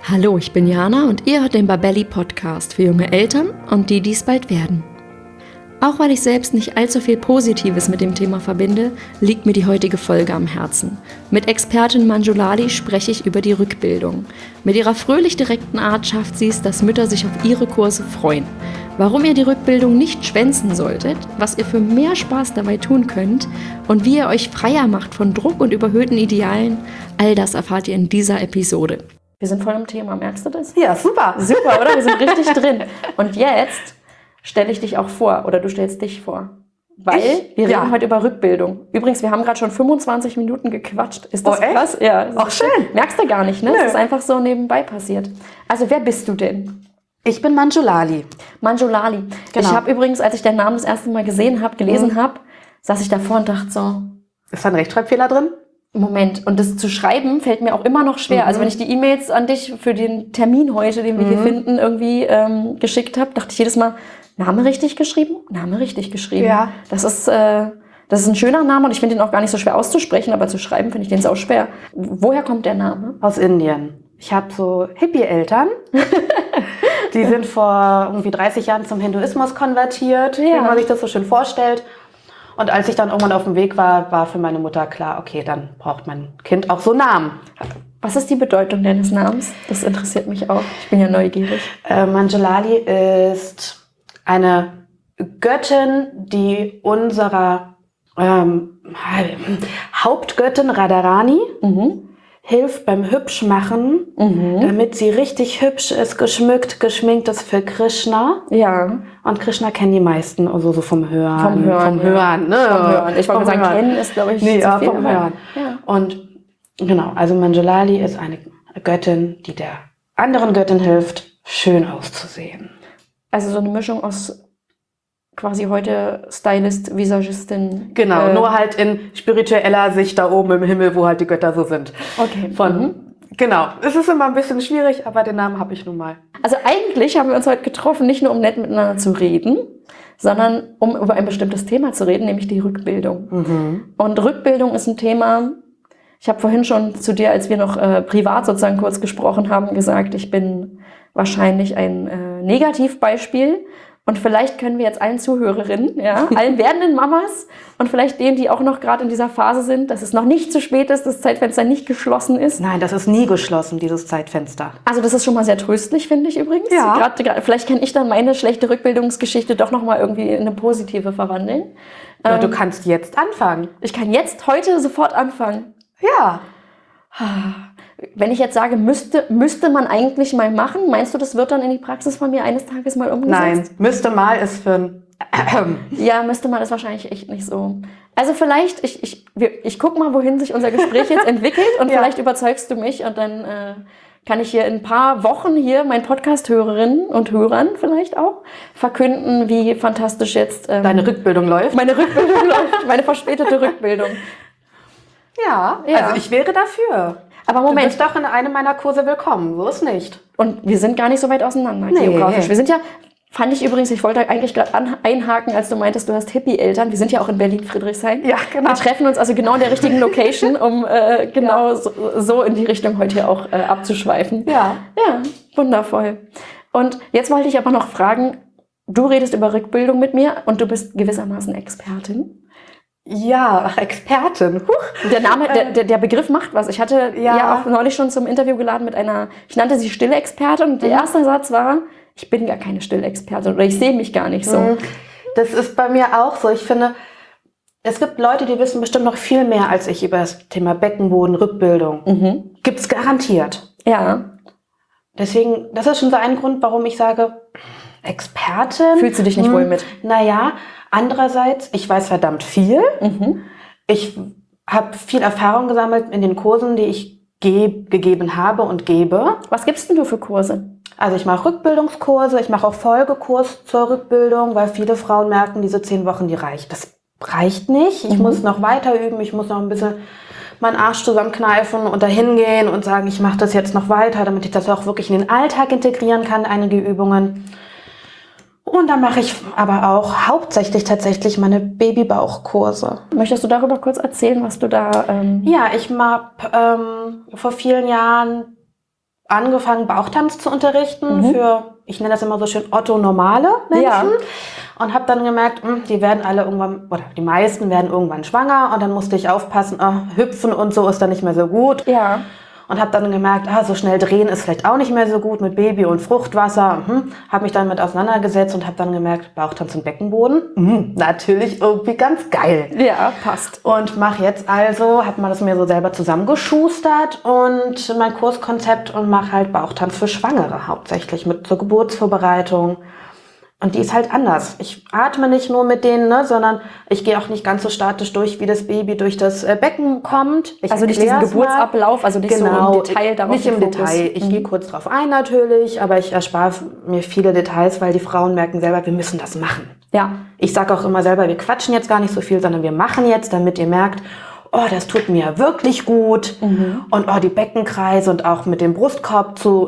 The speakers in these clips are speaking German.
Hallo, ich bin Jana und ihr hört den Babelli Podcast für junge Eltern und die, die es bald werden. Auch weil ich selbst nicht allzu viel Positives mit dem Thema verbinde, liegt mir die heutige Folge am Herzen. Mit Expertin Manjulali spreche ich über die Rückbildung. Mit ihrer fröhlich direkten Art schafft sie es, dass Mütter sich auf ihre Kurse freuen. Warum ihr die Rückbildung nicht schwänzen solltet, was ihr für mehr Spaß dabei tun könnt und wie ihr euch freier macht von Druck und überhöhten Idealen, all das erfahrt ihr in dieser Episode. Wir sind voll im Thema, merkst du das? Ja, super. Super, oder? Wir sind richtig drin. Und jetzt stelle ich dich auch vor, oder du stellst dich vor. Weil wir reden heute über Rückbildung. Übrigens, wir haben gerade schon 25 Minuten gequatscht. Ist das krass? Ja. Auch schön. Merkst du gar nicht, ne? Es ist einfach so nebenbei passiert. Also, wer bist du denn? Ich bin Manjulali. Manjulali. Genau. Ich habe übrigens, als ich den Namen das erste Mal gelesen habe, saß ich davor und dachte so, ist da ein Rechtschreibfehler drin? Moment, und das zu schreiben fällt mir auch immer noch schwer. Also wenn ich die E-Mails an dich für den Termin heute, den wir hier finden, irgendwie geschickt habe, dachte ich jedes Mal, Name richtig geschrieben? Name richtig geschrieben. Ja. Das ist ein schöner Name und ich finde ihn auch gar nicht so schwer auszusprechen, aber zu schreiben finde ich den sau schwer. Woher kommt der Name? Aus Indien. Ich habe so Hippie-Eltern. Die sind vor irgendwie 30 Jahren zum Hinduismus konvertiert, wie man sich das so schön vorstellt. Und als ich dann irgendwann auf dem Weg war, war für meine Mutter klar, okay, dann braucht mein Kind auch so Namen. Was ist die Bedeutung deines Namens? Das interessiert mich auch. Ich bin ja neugierig. Manjulali ist eine Göttin, die unserer Hauptgöttin Radharani hilft beim Hübschmachen, damit sie richtig hübsch ist, geschminkt ist für Krishna. Ja. Und Krishna kennen die meisten, also so vom Hören. Vom Hören. Ne? Vom Hören. Ich wollte sagen, kennen ist, glaube ich, nee, zu viel, vom Hören. Ja. Und genau, also Manjulali ist eine Göttin, die der anderen Göttin hilft, schön auszusehen. Also so eine Mischung aus quasi heute Stylist, Visagistin. Genau, nur halt in spiritueller Sicht da oben im Himmel, wo halt die Götter so sind. Okay. Genau, es ist immer ein bisschen schwierig, aber den Namen habe ich nun mal. Also eigentlich haben wir uns heute getroffen, nicht nur um nett miteinander zu reden, sondern um über ein bestimmtes Thema zu reden, nämlich die Rückbildung. Und Rückbildung ist ein Thema, ich habe vorhin schon zu dir, als wir noch privat sozusagen kurz gesprochen haben, gesagt, ich bin wahrscheinlich ein Negativbeispiel. Und vielleicht können wir jetzt allen Zuhörerinnen, allen werdenden Mamas und vielleicht denen, die auch noch gerade in dieser Phase sind, dass es noch nicht zu spät ist, das Zeitfenster nicht geschlossen ist. Nein, das ist nie geschlossen, dieses Zeitfenster. Also das ist schon mal sehr tröstlich, finde ich übrigens. Ja. Gerade, vielleicht kann ich dann meine schlechte Rückbildungsgeschichte doch noch mal irgendwie in eine positive verwandeln. Ja, du kannst jetzt anfangen. Ich kann jetzt, heute sofort anfangen. Ja. Wenn ich jetzt sage, müsste man eigentlich mal machen, meinst du, das wird dann in die Praxis von mir eines Tages mal umgesetzt? Nein, müsste mal ist für ein... Ja, müsste man ist wahrscheinlich echt nicht so. Also vielleicht, ich guck mal, wohin sich unser Gespräch jetzt entwickelt und vielleicht überzeugst du mich und dann kann ich hier in ein paar Wochen hier meinen Podcast-Hörerinnen und Hörern vielleicht auch verkünden, wie fantastisch jetzt deine Rückbildung läuft. Meine Rückbildung läuft, meine verspätete Rückbildung. Ja, also ich wäre dafür. Aber Moment. Du bist doch in einem meiner Kurse willkommen, so ist nicht. Und wir sind gar nicht so weit auseinander geografisch. Wir sind ja, fand ich übrigens, ich wollte eigentlich gerade einhaken, als du meintest, du hast Hippie-Eltern. Wir sind ja auch in Berlin-Friedrichshain. Ja, genau. Wir treffen uns also genau in der richtigen Location, um so in die Richtung heute hier auch abzuschweifen. Ja. Ja, wundervoll. Und jetzt wollte ich aber noch fragen, du redest über Rückbildung mit mir und du bist gewissermaßen Expertin. Ja, Expertin. Der Name, der Begriff macht was. Ich hatte ja auch neulich schon zum Interview geladen mit ich nannte sie stille Expertin und der erste Satz war, ich bin gar keine stille Expertin oder ich sehe mich gar nicht so. Das ist bei mir auch so. Ich finde, es gibt Leute, die wissen bestimmt noch viel mehr als ich über das Thema Beckenboden, Rückbildung. Gibt's garantiert. Ja. Deswegen, das ist schon so ein Grund, warum ich sage, Expertin. Fühlst du dich nicht wohl mit? Naja, andererseits, ich weiß verdammt viel. Ich habe viel Erfahrung gesammelt in den Kursen, die ich gegeben habe und gebe. Was gibst denn du für Kurse? Also ich mache Rückbildungskurse, ich mache auch Folgekurs zur Rückbildung, weil viele Frauen merken, diese 10 Wochen, das reicht nicht. Ich muss noch weiter üben, ich muss noch ein bisschen meinen Arsch zusammenkneifen und dahin gehen und sagen, ich mache das jetzt noch weiter, damit ich das auch wirklich in den Alltag integrieren kann, einige Übungen. Und dann mache ich aber auch hauptsächlich tatsächlich meine Babybauchkurse. Möchtest du darüber kurz erzählen, was du da... Ja, ich habe vor vielen Jahren angefangen, Bauchtanz zu unterrichten für, ich nenne das immer so schön, Otto-normale Menschen. Ja. Und habe dann gemerkt, die werden alle irgendwann, oder die meisten werden irgendwann schwanger. Und dann musste ich aufpassen, hüpfen und so ist dann nicht mehr so gut. Ja. Und habe dann gemerkt, so schnell drehen ist vielleicht auch nicht mehr so gut mit Baby und Fruchtwasser. Habe mich dann mit auseinandergesetzt und habe dann gemerkt, Bauchtanz und Beckenboden, natürlich irgendwie ganz geil. Ja, passt. Und mache jetzt also, habe mal das mir so selber zusammengeschustert und mein Kurskonzept und mache halt Bauchtanz für Schwangere hauptsächlich mit zur Geburtsvorbereitung. Und die ist halt anders. Ich atme nicht nur mit denen, sondern ich gehe auch nicht ganz so statisch durch, wie das Baby durch das Becken kommt. Also nicht diesen Geburtsablauf, also nicht so im Detail darauf. Nicht im Detail. Ich gehe kurz drauf ein natürlich, aber ich erspare mir viele Details, weil die Frauen merken selber, wir müssen das machen. Ja. Ich sage auch immer selber, wir quatschen jetzt gar nicht so viel, sondern wir machen jetzt, damit ihr merkt, das tut mir wirklich gut. Und die Beckenkreise und auch mit dem Brustkorb zu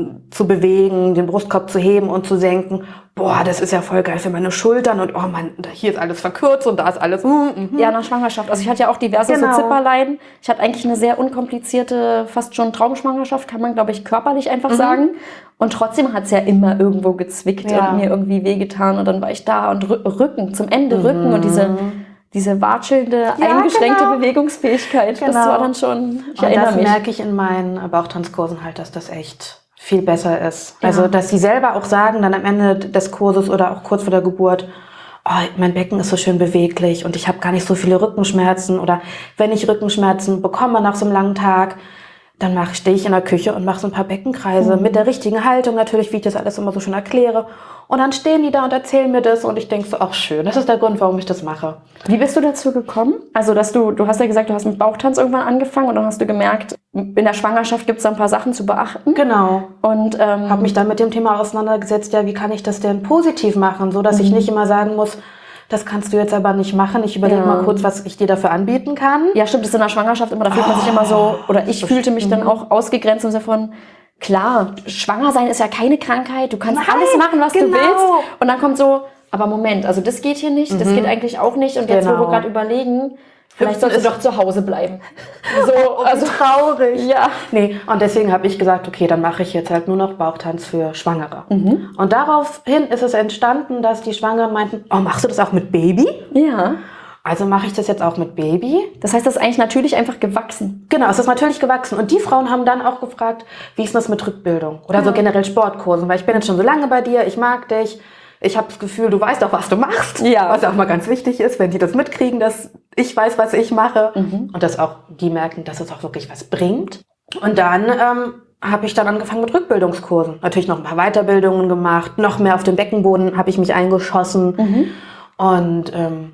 bewegen, den Brustkorb zu heben und zu senken. Das ist ja voll geil für meine Schultern und hier ist alles verkürzt und da ist alles. Ja, nach Schwangerschaft. Also ich hatte ja auch diverse so Zipperlein. Ich hatte eigentlich eine sehr unkomplizierte, fast schon Traumschwangerschaft, kann man, glaube ich, körperlich einfach sagen. Und trotzdem hat es ja immer irgendwo gezwickt und mir irgendwie wehgetan. Und dann war ich da und Rücken, zum Ende Rücken und diese watschelnde, eingeschränkte Bewegungsfähigkeit, das war dann schon, ich erinnere mich. Das merke ich in meinen Bauchtanzkursen halt, dass das echt viel besser ist. Ja. Also, dass sie selber auch sagen, dann am Ende des Kurses oder auch kurz vor der Geburt, mein Becken ist so schön beweglich und ich habe gar nicht so viele Rückenschmerzen. Oder wenn ich Rückenschmerzen bekomme nach so einem langen Tag, dann stehe ich in der Küche und mache so ein paar Beckenkreise mit der richtigen Haltung natürlich, wie ich das alles immer so schön erkläre. Und dann stehen die da und erzählen mir das und ich denke so, schön, das ist der Grund, warum ich das mache. Wie bist du dazu gekommen? Also, dass du hast ja gesagt, du hast mit Bauchtanz irgendwann angefangen und dann hast du gemerkt, in der Schwangerschaft gibt es da ein paar Sachen zu beachten. Genau. Und habe mich dann mit dem Thema auseinandergesetzt, wie kann ich das denn positiv machen, so dass ich nicht immer sagen muss, das kannst du jetzt aber nicht machen. Ich überlege mal kurz, was ich dir dafür anbieten kann. Ja, stimmt, das ist in der Schwangerschaft immer, da fühlt man sich immer so, oder ich fühlte mich dann auch ausgegrenzt im Sinne von, klar, schwanger sein ist ja keine Krankheit, du kannst alles machen, was du willst. Und dann kommt so, aber Moment, also das geht hier nicht, das geht eigentlich auch nicht. Und jetzt, wo wir gerade überlegen, vielleicht sollst du doch zu Hause bleiben. So, also traurig. Ja. Nee, und deswegen habe ich gesagt, okay, dann mache ich jetzt halt nur noch Bauchtanz für Schwangere. Und daraufhin ist es entstanden, dass die Schwangeren meinten, machst du das auch mit Baby? Ja. Also mache ich das jetzt auch mit Baby. Das heißt, das ist eigentlich natürlich einfach gewachsen. Genau, es ist natürlich gewachsen. Und die Frauen haben dann auch gefragt, wie ist das mit Rückbildung? Oder so generell Sportkursen, weil ich bin jetzt schon so lange bei dir, ich mag dich. Ich habe das Gefühl, du weißt auch, was du machst. Ja. Was auch mal ganz wichtig ist, wenn die das mitkriegen, dass ich weiß, was ich mache. Und dass auch die merken, dass es auch wirklich was bringt. Und dann habe ich dann angefangen mit Rückbildungskursen. Natürlich noch ein paar Weiterbildungen gemacht. Noch mehr auf dem Beckenboden habe ich mich eingeschossen. Und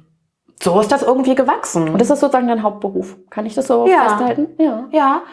so ist das irgendwie gewachsen. Und das ist sozusagen dein Hauptberuf. Kann ich das so festhalten? Ja.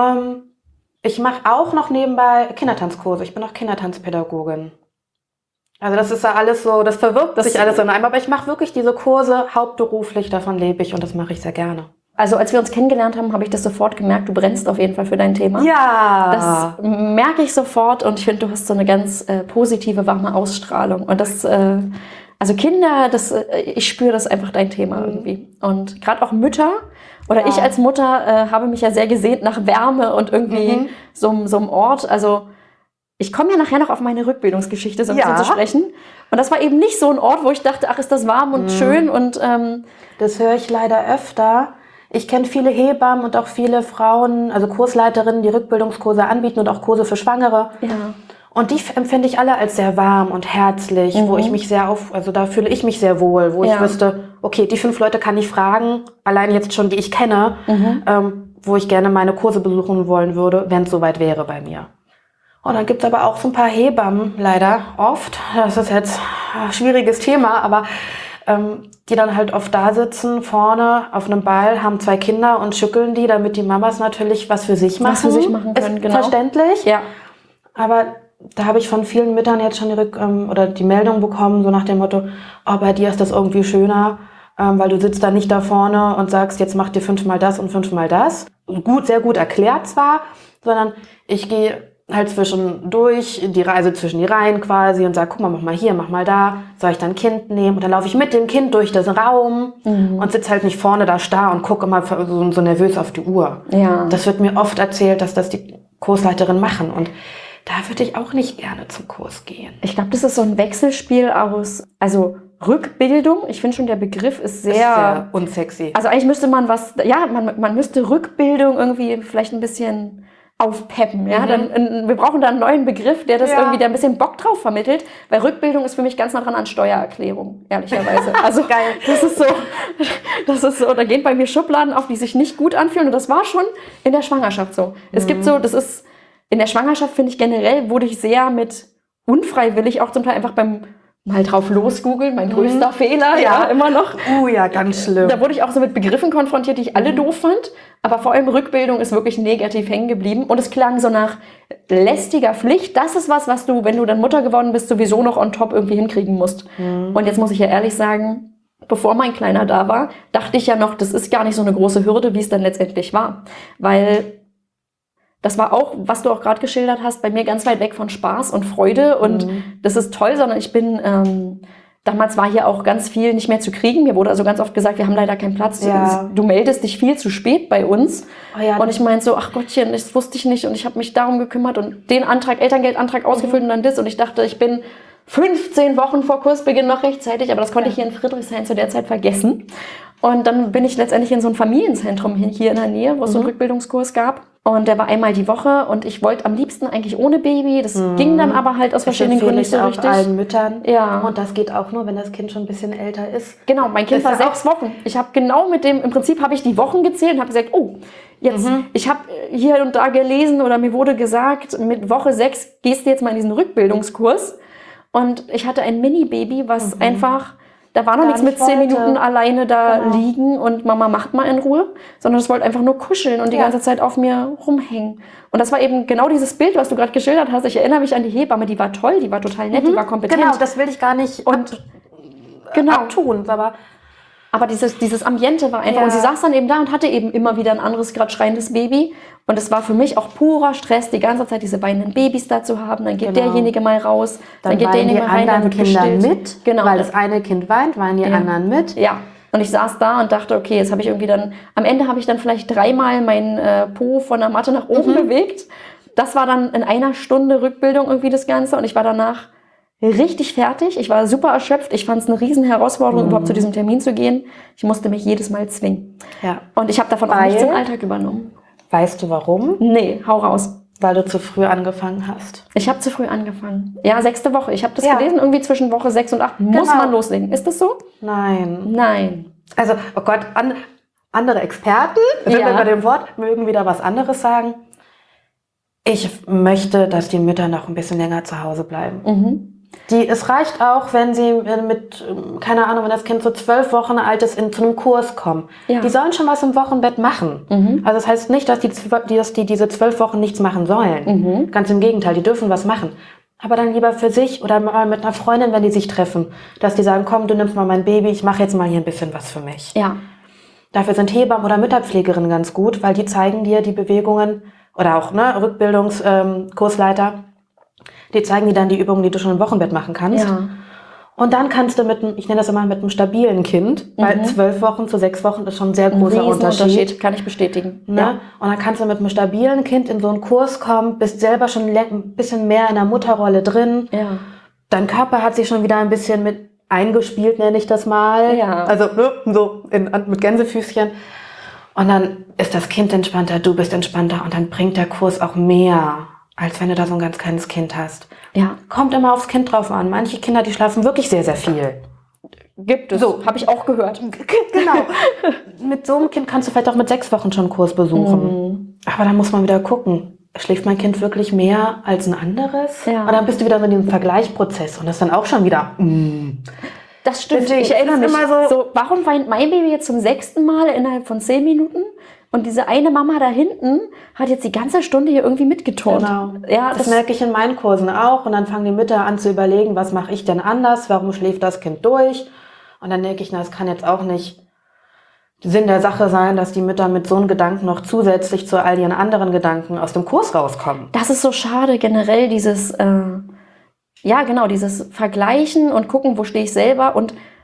Ich mache auch noch nebenbei Kindertanzkurse. Ich bin auch Kindertanzpädagogin. Also das ist ja alles so, das verwirrt sich alles in einem. Aber ich mache wirklich diese Kurse hauptberuflich, davon lebe ich und das mache ich sehr gerne. Also als wir uns kennengelernt haben, habe ich das sofort gemerkt, du brennst auf jeden Fall für dein Thema. Ja. Das merke ich sofort und ich finde, du hast so eine ganz positive, warme Ausstrahlung. Und das, also Kinder, ich spüre das einfach dein Thema irgendwie. Und gerade auch Mütter oder ich als Mutter habe mich ja sehr gesehnt nach Wärme und irgendwie so einem Ort. Also ich komme ja nachher noch auf meine Rückbildungsgeschichte so ein bisschen zu sprechen. Und das war eben nicht so ein Ort, wo ich dachte, ach, ist das warm und schön. Und das höre ich leider öfter. Ich kenne viele Hebammen und auch viele Frauen, also Kursleiterinnen, die Rückbildungskurse anbieten und auch Kurse für Schwangere. Ja. Und die empfinde ich alle als sehr warm und herzlich, wo ich mich also da fühle ich mich sehr wohl, wo ich wüsste, okay, die 5 Leute kann ich fragen, allein jetzt schon, die ich kenne, wo ich gerne meine Kurse besuchen wollen würde, wenn es soweit wäre bei mir. Und dann gibt es aber auch so ein paar Hebammen, leider oft, das ist jetzt ein schwieriges Thema, aber die dann halt oft da sitzen, vorne auf einem Ball, haben 2 Kinder und schütteln die, damit die Mamas natürlich was für sich machen. Was für sich machen können, ist verständlich. Ja. Aber da habe ich von vielen Müttern jetzt schon die Meldung bekommen, so nach dem Motto, bei dir ist das irgendwie schöner, weil du sitzt da nicht da vorne und sagst, jetzt mach dir 5-mal das und 5-mal das. Gut, sehr gut erklärt zwar, sondern ich gehe halt zwischendurch, die Reise zwischen die Reihen quasi und sage, guck mal, mach mal hier, mach mal da, soll ich dann ein Kind nehmen? Und dann laufe ich mit dem Kind durch den Raum und sitze halt nicht vorne da starr und gucke immer so nervös auf die Uhr. Ja. Das wird mir oft erzählt, dass das die Kursleiterin machen. Und da würde ich auch nicht gerne zum Kurs gehen. Ich glaube, das ist so ein Wechselspiel aus, also Rückbildung. Ich finde schon, der Begriff ist sehr unsexy. Also eigentlich müsste man man müsste Rückbildung irgendwie vielleicht ein bisschen aufpeppen. Ja? Wir brauchen da einen neuen Begriff, der das irgendwie, der ein bisschen Bock drauf vermittelt, weil Rückbildung ist für mich ganz nah dran an Steuererklärung, ehrlicherweise. Also geil. Das ist so, da gehen bei mir Schubladen auf, die sich nicht gut anfühlen, und das war schon in der Schwangerschaft so. Es gibt so, das ist, in der Schwangerschaft finde ich generell, wurde ich sehr mit unfreiwillig auch zum Teil einfach beim mal drauf losgoogeln, mein größter Fehler, immer noch. Ja, ganz schlimm. Da wurde ich auch so mit Begriffen konfrontiert, die ich alle doof fand. Aber vor allem Rückbildung ist wirklich negativ hängen geblieben. Und es klang so nach lästiger Pflicht. Das ist was du, wenn du dann Mutter geworden bist, sowieso noch on top irgendwie hinkriegen musst. Und jetzt muss ich ja ehrlich sagen, bevor mein Kleiner da war, dachte ich ja noch, das ist gar nicht so eine große Hürde, wie es dann letztendlich war. Weil das war auch, was du auch gerade geschildert hast, bei mir ganz weit weg von Spaß und Freude. Und das ist toll, sondern ich bin, damals war hier auch ganz viel nicht mehr zu kriegen. Mir wurde also ganz oft gesagt, wir haben leider keinen Platz. Ja. Du meldest dich viel zu spät bei uns. Oh ja, und ich meinte so, ach Gottchen, das wusste ich nicht. Und ich habe mich darum gekümmert und den Elterngeldantrag ausgefüllt und dann das. Und ich dachte, ich bin 15 Wochen vor Kursbeginn noch rechtzeitig. Aber das konnte ich hier in Friedrichshain zu der Zeit vergessen. Und dann bin ich letztendlich in so ein Familienzentrum hier in der Nähe, wo es so einen Rückbildungskurs gab. Und der war einmal die Woche und ich wollte am liebsten eigentlich ohne Baby. Das ging dann aber halt aus verschiedenen Gründen nicht so richtig. Allen Müttern. Ja. Und das geht auch nur, wenn das Kind schon ein bisschen älter ist. Genau, mein Kind war 6 Wochen. Ich habe genau im Prinzip habe ich die Wochen gezählt und habe gesagt, jetzt, ich habe hier und da gelesen oder mir wurde gesagt, mit Woche 6 gehst du jetzt mal in diesen Rückbildungskurs. Und ich hatte ein Mini-Baby, was einfach... Da war noch nichts mit 10 Minuten alleine da liegen und Mama macht mal in Ruhe, sondern es wollte einfach nur kuscheln und die ganze Zeit auf mir rumhängen. Und das war eben genau dieses Bild, was du gerade geschildert hast. Ich erinnere mich an die Hebamme, die war toll, die war total nett, die war kompetent. Genau, das will ich gar nicht abtun. Aber dieses Ambiente war einfach, und sie saß dann eben da und hatte eben immer wieder ein anderes, gerade schreiendes Baby. Und es war für mich auch purer Stress, die ganze Zeit diese weinenden Babys da zu haben. Dann geht derjenige mal raus, dann geht derjenige mal rein, dann wird gestillt. Mit, weil das eine Kind weint, weinen die anderen mit. Ja, und ich saß da und dachte, okay, jetzt habe ich irgendwie dann, am Ende habe ich dann vielleicht 3-mal meinen Po von der Matte nach oben bewegt. Das war dann in 1 Stunde Rückbildung irgendwie das Ganze und ich war danach richtig fertig. Ich war super erschöpft. Ich fand es eine riesen Herausforderung, überhaupt zu diesem Termin zu gehen. Ich musste mich jedes Mal zwingen. Ja. Und ich habe davon auch nichts im Alltag übernommen. Weißt du warum? Nee, hau raus. Weil du zu früh angefangen hast. Ich habe zu früh angefangen. Ja, 6. Woche. Ich habe das gelesen, irgendwie zwischen Woche 6 und 8 muss man loslegen. Ist das so? Nein. Also, oh Gott, andere Experten, sind wir bei dem Wort, mögen wieder was anderes sagen. Ich möchte, dass die Mütter noch ein bisschen länger zu Hause bleiben. Es reicht auch, wenn sie keine Ahnung, wenn das Kind so 12 Wochen alt ist, zu einem Kurs kommen. Ja. Die sollen schon was im Wochenbett machen. Also das heißt nicht, dass die diese 12 Wochen nichts machen sollen. Ganz im Gegenteil, die dürfen was machen. Aber dann lieber für sich oder mal mit einer Freundin, wenn die sich treffen, dass die sagen, komm, du nimmst mal mein Baby, ich mache jetzt mal hier ein bisschen was für mich. Ja. Dafür sind Hebammen oder Mütterpflegerinnen ganz gut, weil die zeigen dir die Bewegungen oder auch Rückbildungskursleiter, die zeigen dir dann die Übungen, die du schon im Wochenbett machen kannst. Ja. Und dann kannst du ich nenne das immer mit einem stabilen Kind, weil 12 Wochen zu 6 Wochen ist schon ein sehr großer Unterschied. Kann ich bestätigen. Ne? Ja. Und dann kannst du mit einem stabilen Kind in so einen Kurs kommen, bist selber schon ein bisschen mehr in der Mutterrolle drin. Ja. Dein Körper hat sich schon wieder ein bisschen mit eingespielt, nenne ich das mal. Ja. Also mit Gänsefüßchen. Und dann ist das Kind entspannter, du bist entspannter und dann bringt der Kurs auch mehr, als wenn du da so ein ganz kleines Kind hast. Ja. Kommt immer aufs Kind drauf an. Manche Kinder, die schlafen wirklich sehr, sehr viel. Gibt es. So, habe ich auch gehört. Genau. Mit so einem Kind kannst du vielleicht auch mit 6 Wochen schon einen Kurs besuchen. Aber dann muss man wieder gucken. Schläft mein Kind wirklich mehr als ein anderes? Ja. Und dann bist du wieder in diesem Vergleichsprozess. Und das ist dann auch schon wieder... Das stimmt. Deswegen, ich erinnere mich so, warum weint mein Baby jetzt zum 6. Mal innerhalb von 10 Minuten? Und diese eine Mama da hinten hat jetzt die ganze Stunde hier irgendwie mitgeturnt. Genau. Ja, das merke ich in meinen Kursen auch. Und dann fangen die Mütter an zu überlegen, was mache ich denn anders? Warum schläft das Kind durch? Und dann denke ich, das kann jetzt auch nicht Sinn der Sache sein, dass die Mütter mit so einem Gedanken noch zusätzlich zu all ihren anderen Gedanken aus dem Kurs rauskommen. Das ist so schade, generell dieses Vergleichen und gucken, wo stehe ich selber. Und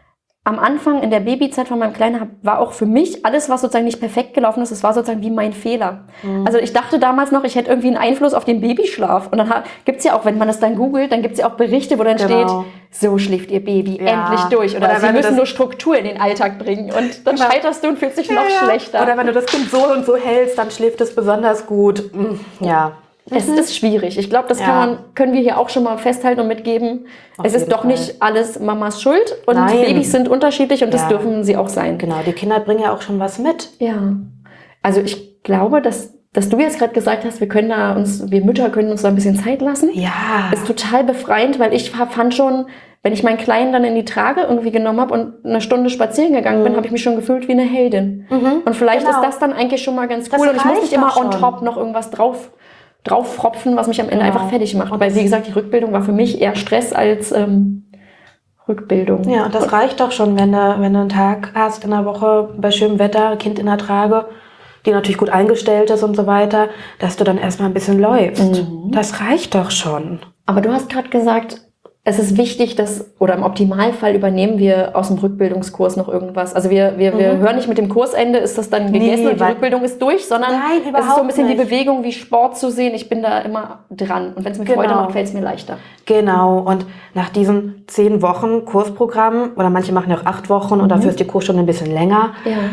am Anfang in der Babyzeit von meinem Kleinen war auch für mich alles, was sozusagen nicht perfekt gelaufen ist, das war sozusagen wie mein Fehler. Also ich dachte damals noch, ich hätte irgendwie einen Einfluss auf den Babyschlaf. Und dann gibt es ja auch, wenn man das dann googelt, dann gibt es ja auch Berichte, wo dann steht, so schläft ihr Baby endlich durch. Oder sie müssen nur Struktur in den Alltag bringen. Und dann scheiterst du und fühlst dich noch schlechter. Oder wenn du das Kind so und so hältst, dann schläft es besonders gut. Ja. Es ist schwierig. Ich glaube, das können wir hier auch schon mal festhalten und mitgeben. Es ist doch nicht alles Mamas Schuld und Babys sind unterschiedlich und das dürfen sie auch sein. Genau, die Kinder bringen ja auch schon was mit. Ja, also ich glaube, dass du jetzt gerade gesagt hast, wir Mütter können uns da ein bisschen Zeit lassen. Ja. Ist total befreiend, weil ich fand schon, wenn ich meinen Kleinen dann in die Trage irgendwie genommen habe und eine Stunde spazieren gegangen bin, habe ich mich schon gefühlt wie eine Heldin. Und vielleicht ist das dann eigentlich schon mal ganz cool und ich muss nicht immer on top noch irgendwas drauffropfen, was mich am Ende einfach fertig macht. Weil, wie gesagt, die Rückbildung war für mich eher Stress als Rückbildung. Ja, und das reicht doch schon, wenn du einen Tag hast in der Woche bei schönem Wetter, Kind in der Trage, die natürlich gut eingestellt ist und so weiter, dass du dann erstmal ein bisschen läufst. Das reicht doch schon. Aber du hast gerade gesagt, es ist wichtig, oder im Optimalfall übernehmen wir aus dem Rückbildungskurs noch irgendwas. Also wir hören nicht mit dem Kursende, ist das dann gegessen und die Rückbildung ist durch, sondern es ist so ein bisschen die Bewegung wie Sport zu sehen. Ich bin da immer dran. Und wenn es mir Freude macht, fällt es mir leichter. Genau. Und nach diesen 10 Wochen Kursprogramm, oder manche machen ja auch 8 Wochen und dafür ist die Kursstunde ein bisschen länger,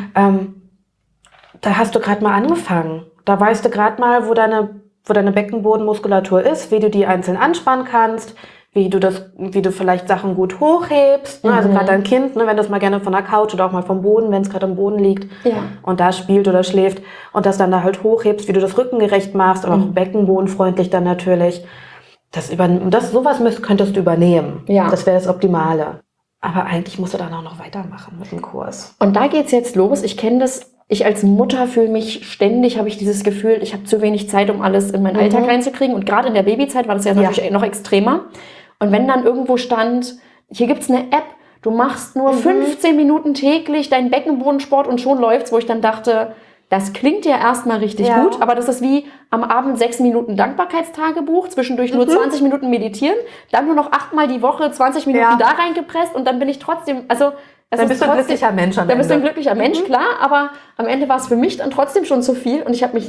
da hast du gerade mal angefangen. Da weißt du gerade mal, wo deine Beckenbodenmuskulatur ist, wie du die einzeln anspannen kannst, wie du vielleicht Sachen gut hochhebst. Also gerade dein Kind, wenn du es mal gerne von der Couch oder auch mal vom Boden, wenn es gerade am Boden liegt und da spielt oder schläft und das dann da halt hochhebst, wie du das rückengerecht machst und auch beckenbodenfreundlich dann natürlich. Sowas könntest du übernehmen. Ja. Das wäre das Optimale. Aber eigentlich musst du dann auch noch weitermachen mit dem Kurs. Und da geht's jetzt los. Ich kenne das. Ich als Mutter fühle mich ständig, habe ich dieses Gefühl, ich habe zu wenig Zeit, um alles in meinen Alltag reinzukriegen. Und gerade in der Babyzeit war das ja natürlich noch extremer. Und wenn dann irgendwo stand, hier gibt's eine App, du machst nur 15 Minuten täglich deinen Beckenbodensport und schon läuft's, wo ich dann dachte, das klingt ja erstmal richtig gut, aber das ist wie am Abend 6 Minuten Dankbarkeitstagebuch, zwischendurch nur 20 Minuten meditieren, dann nur noch 8-mal die Woche 20 Minuten da reingepresst und dann bin ich trotzdem, dann bist du ein glücklicher Mensch am Ende. Dann bist du ein glücklicher Mensch, klar, aber am Ende war es für mich dann trotzdem schon zu viel und ich habe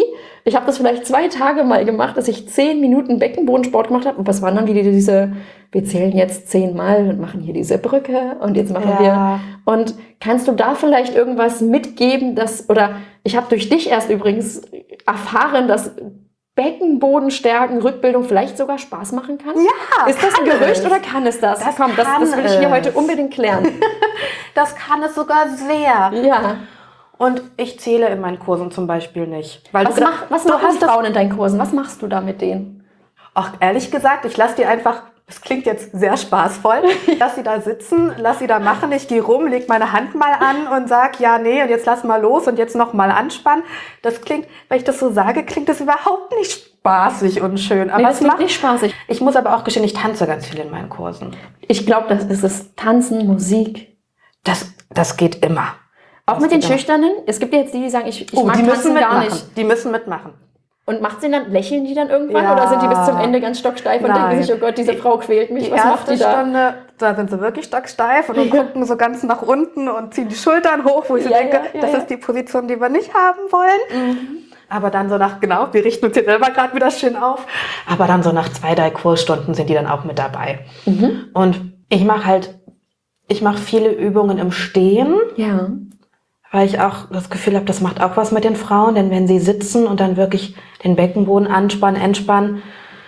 das vielleicht 2 Tage mal gemacht, dass ich 10 Minuten Beckenbodensport gemacht habe und was waren dann wieder wir zählen jetzt 10 Mal und machen hier diese Brücke und jetzt machen wir. Und kannst du da vielleicht irgendwas mitgeben, oder ich habe durch dich erst übrigens erfahren, dass Beckenbodenstärken, Rückbildung vielleicht sogar Spaß machen kann? Ja, ist das ein Gerücht oder kann es das? Das will ich hier heute unbedingt klären. Das kann es sogar sehr. Ja. Und ich zähle in meinen Kursen zum Beispiel nicht. Was machen Frauen in deinen Kursen? Was machst du da mit denen? Ach, ehrlich gesagt, ich lasse die einfach, das klingt jetzt sehr spaßvoll, lass sie da sitzen, lass sie da machen, ich gehe rum, leg meine Hand mal an und sag, ja, nee, und jetzt lass mal los und jetzt noch mal anspannen. Das klingt, wenn ich das so sage, klingt das überhaupt nicht spaßig und schön. Aber das klingt nicht spaßig. Ich muss aber auch gestehen, ich tanze ganz viel in meinen Kursen. Ich glaube, das ist es. Tanzen, Musik. Das geht immer. Auch mit den Schüchternen? Es gibt ja jetzt die sagen, ich mag Tanzen gar nicht. Die müssen mitmachen. Und lächeln die dann irgendwann oder sind die bis zum Ende ganz stocksteif und denken sich, oh Gott, diese Frau quält mich, was macht die da? Stunde, da sind sie wirklich stocksteif und gucken so ganz nach unten und ziehen die Schultern hoch, wo ich denke, das ist die Position, die wir nicht haben wollen. Aber dann so wir richten uns hier selber gerade wieder schön auf, aber dann so nach 2-3 Kursstunden sind die dann auch mit dabei. Und ich mache viele Übungen im Stehen. Ja. Weil ich auch das Gefühl habe, das macht auch was mit den Frauen, denn wenn sie sitzen und dann wirklich den Beckenboden anspannen, entspannen,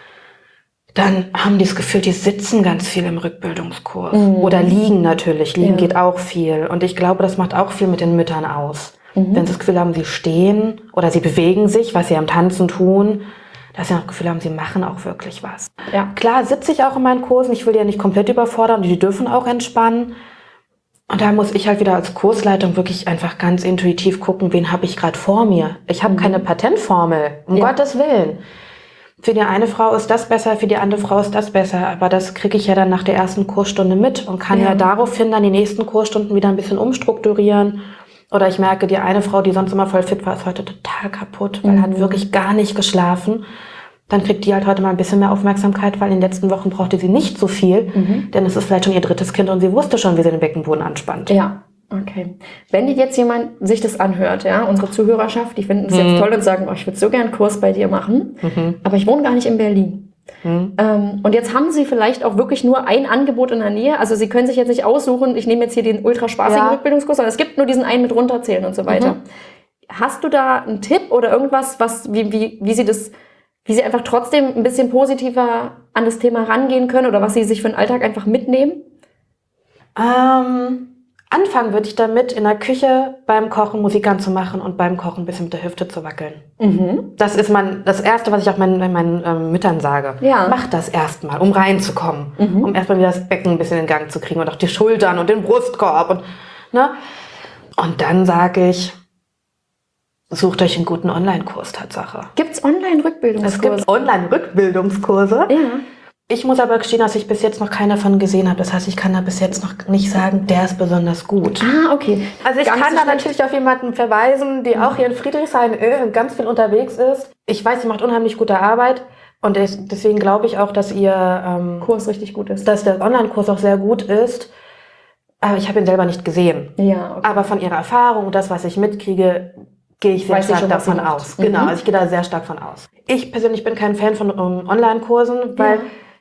dann haben die das Gefühl, die sitzen ganz viel im Rückbildungskurs. Oder liegen natürlich, liegen geht auch viel. Und ich glaube, das macht auch viel mit den Müttern aus. Wenn sie das Gefühl haben, sie stehen oder sie bewegen sich, was sie am Tanzen tun, dass sie auch das Gefühl haben, sie machen auch wirklich was. Ja. Klar sitze ich auch in meinen Kursen, ich will die ja nicht komplett überfordern, die dürfen auch entspannen. Und da muss ich halt wieder als Kursleitung wirklich einfach ganz intuitiv gucken, wen habe ich gerade vor mir. Ich habe keine Patentformel, um Gottes Willen. Für die eine Frau ist das besser, für die andere Frau ist das besser. Aber das kriege ich ja dann nach der ersten Kursstunde mit und kann ja daraufhin dann die nächsten Kursstunden wieder ein bisschen umstrukturieren. Oder ich merke, die eine Frau, die sonst immer voll fit war, ist heute total kaputt, weil hat wirklich gar nicht geschlafen. dann kriegt die halt heute mal ein bisschen mehr Aufmerksamkeit, weil in den letzten Wochen brauchte sie nicht so viel, denn es ist vielleicht schon ihr 3. Kind und sie wusste schon, wie sie den Beckenboden anspannt. Ja, okay. Wenn jetzt jemand sich das anhört, ja, unsere Zuhörerschaft, die finden das jetzt toll und sagen, ich würde so gern einen Kurs bei dir machen, aber ich wohne gar nicht in Berlin. Und jetzt haben Sie vielleicht auch wirklich nur ein Angebot in der Nähe. Also Sie können sich jetzt nicht aussuchen, ich nehme jetzt hier den ultra spaßigen Rückbildungskurs, sondern es gibt nur diesen einen mit runterzählen und so weiter. Hast du da einen Tipp oder irgendwas, wie Sie einfach trotzdem ein bisschen positiver an das Thema rangehen können oder was Sie sich für den Alltag einfach mitnehmen? Anfangen würde ich damit, in der Küche beim Kochen Musik anzumachen und beim Kochen ein bisschen mit der Hüfte zu wackeln. Das ist das Erste, was ich auch meinen Müttern sage. Ja. Mach das erstmal, um reinzukommen. Um erstmal wieder das Becken ein bisschen in Gang zu kriegen und auch die Schultern und den Brustkorb. Und dann sage ich, sucht euch einen guten Online-Kurs, Tatsache. Gibt es Online-Rückbildungskurse? Es gibt Online-Rückbildungskurse. Ja. Ich muss aber gestehen, dass ich bis jetzt noch keinen davon gesehen habe. Das heißt, ich kann da bis jetzt noch nicht sagen, der ist besonders gut. Ah, okay. Also ich kann da natürlich auf jemanden verweisen, die auch hier in Friedrichshain ganz viel unterwegs ist. Ich weiß, sie macht unheimlich gute Arbeit. Und deswegen glaube ich auch, dass ihr Kurs richtig gut ist. Dass der Online-Kurs auch sehr gut ist. Aber ich habe ihn selber nicht gesehen. Ja, okay. Aber von ihrer Erfahrung und das, was ich mitkriege, gehe ich sehr stark davon aus. Genau, also ich gehe da sehr stark von aus. Ich persönlich bin kein Fan von Online-Kursen, weil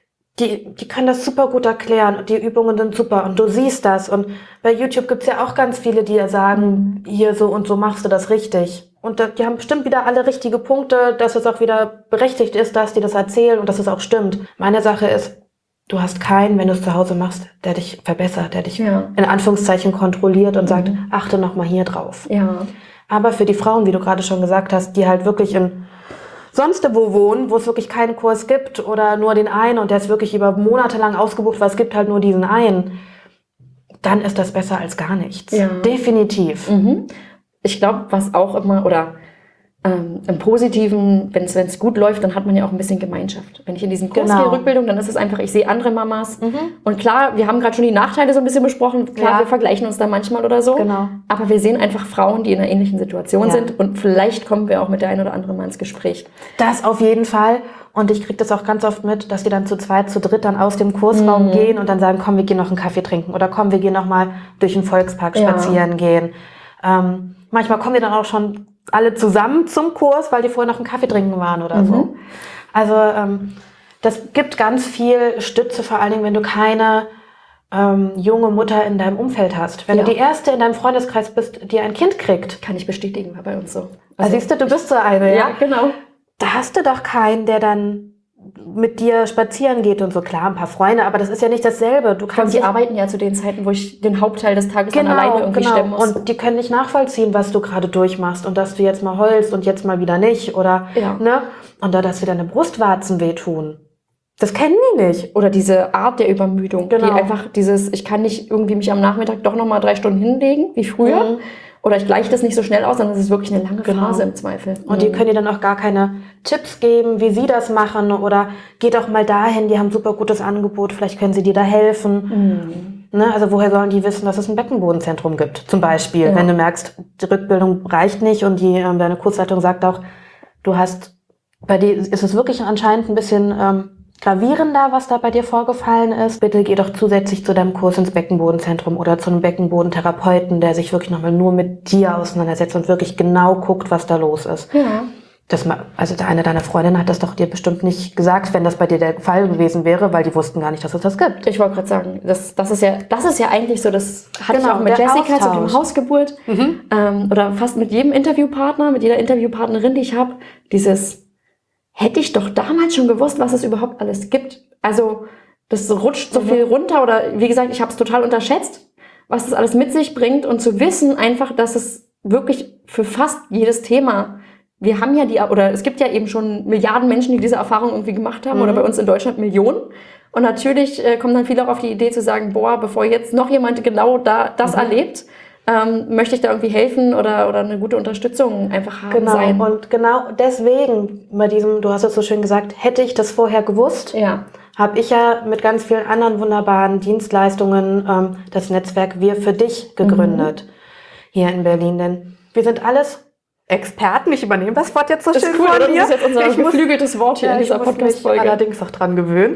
die können das super gut erklären. Die Übungen sind super und du siehst das. Und bei YouTube gibt es ja auch ganz viele, die sagen, hier so und so machst du das richtig. Und die haben bestimmt wieder alle richtige Punkte, dass es auch wieder berechtigt ist, dass die das erzählen und dass es auch stimmt. Meine Sache ist, du hast keinen, wenn du es zu Hause machst, der dich verbessert, der dich in Anführungszeichen kontrolliert und sagt, achte noch mal hier drauf. Ja. Aber für die Frauen, wie du gerade schon gesagt hast, die halt wirklich in sonst wo wohnen, wo es wirklich keinen Kurs gibt oder nur den einen und der ist wirklich über Monate lang ausgebucht, weil es gibt halt nur diesen einen, dann ist das besser als gar nichts. Ja. Definitiv. Ich glaube, was auch immer, oder im Positiven, wenn es gut läuft, dann hat man ja auch ein bisschen Gemeinschaft. Wenn ich in diesen Kurs gehe, Rückbildung, dann ist es einfach, ich sehe andere Mamas. Und klar, wir haben gerade schon die Nachteile so ein bisschen besprochen. Klar, wir vergleichen uns da manchmal oder so. Genau. Aber wir sehen einfach Frauen, die in einer ähnlichen Situation sind. Und vielleicht kommen wir auch mit der einen oder anderen mal ins Gespräch. Das auf jeden Fall. Und ich kriege das auch ganz oft mit, dass die dann zu zweit, zu dritt dann aus dem Kursraum gehen und dann sagen, komm, wir gehen noch einen Kaffee trinken. Oder komm, wir gehen noch mal durch den Volkspark spazieren gehen. Manchmal kommen die dann auch schon alle zusammen zum Kurs, weil die vorher noch einen Kaffee trinken waren oder so. Also das gibt ganz viel Stütze, vor allen Dingen, wenn du keine junge Mutter in deinem Umfeld hast. Wenn du die Erste in deinem Freundeskreis bist, die ein Kind kriegt. Kann ich bestätigen, war bei uns so. Also siehst du bist so eine. Ja, genau. Da hast du doch keinen, der dann mit dir spazieren geht und so. Klar, ein paar Freunde, aber das ist ja nicht dasselbe. Die arbeiten ja zu den Zeiten, wo ich den Hauptteil des Tages dann alleine irgendwie stemmen muss. Und die können nicht nachvollziehen, was du gerade durchmachst und dass du jetzt mal heulst und jetzt mal wieder nicht oder ne? Und da, dass dir deine Brustwarzen wehtun. Das kennen die nicht. Oder diese Art der Übermüdung, die einfach ich kann nicht irgendwie mich am Nachmittag doch nochmal 3 Stunden hinlegen, wie früher. Oder ich gleiche das nicht so schnell aus, sondern es ist wirklich eine lange Phase im Zweifel. Und die können dir dann auch gar keine Tipps geben, wie sie das machen. Oder geht auch mal dahin, die haben ein super gutes Angebot, vielleicht können sie dir da helfen. Ne? Also woher sollen die wissen, dass es ein Beckenbodenzentrum gibt, zum Beispiel. Wenn du merkst, die Rückbildung reicht nicht und deine Kursleitung sagt auch, bei dir ist es wirklich anscheinend ein bisschen gravierender, was da bei dir vorgefallen ist. Bitte geh doch zusätzlich zu deinem Kurs ins Beckenbodenzentrum oder zu einem Beckenbodentherapeuten, der sich wirklich nochmal nur mit dir auseinandersetzt und wirklich genau guckt, was da los ist. Ja. Also eine deiner Freundinnen hat das doch dir bestimmt nicht gesagt, wenn das bei dir der Fall gewesen wäre, weil die wussten gar nicht, dass es das gibt. Ich wollte gerade sagen, das ist ja eigentlich so, das hatte ich auch mit Jessica zu dem Hausgeburt oder fast mit jedem Interviewpartner, mit jeder Interviewpartnerin, die ich habe, hätte ich doch damals schon gewusst, was es überhaupt alles gibt. Also das rutscht so viel runter oder wie gesagt, ich habe es total unterschätzt, was das alles mit sich bringt und zu wissen einfach, dass es wirklich für fast jedes Thema, es gibt ja eben schon Milliarden Menschen, die diese Erfahrung irgendwie gemacht haben oder bei uns in Deutschland Millionen. Und natürlich kommen dann viele auch auf die Idee zu sagen, bevor jetzt noch jemand genau das erlebt, möchte ich da irgendwie helfen oder eine gute Unterstützung einfach haben sein. Und genau deswegen bei diesem, du hast es so schön gesagt, hätte ich das vorher gewusst, habe ich ja mit ganz vielen anderen wunderbaren Dienstleistungen das Netzwerk Wir für dich gegründet hier in Berlin. Denn wir sind alles Experten. Ich übernehme das Wort jetzt so Das schön ist cool, von oder? dir. Das ist jetzt unser geflügeltes Wort hier in dieser Podcast-Folge. Ich muss mich allerdings auch dran gewöhnen.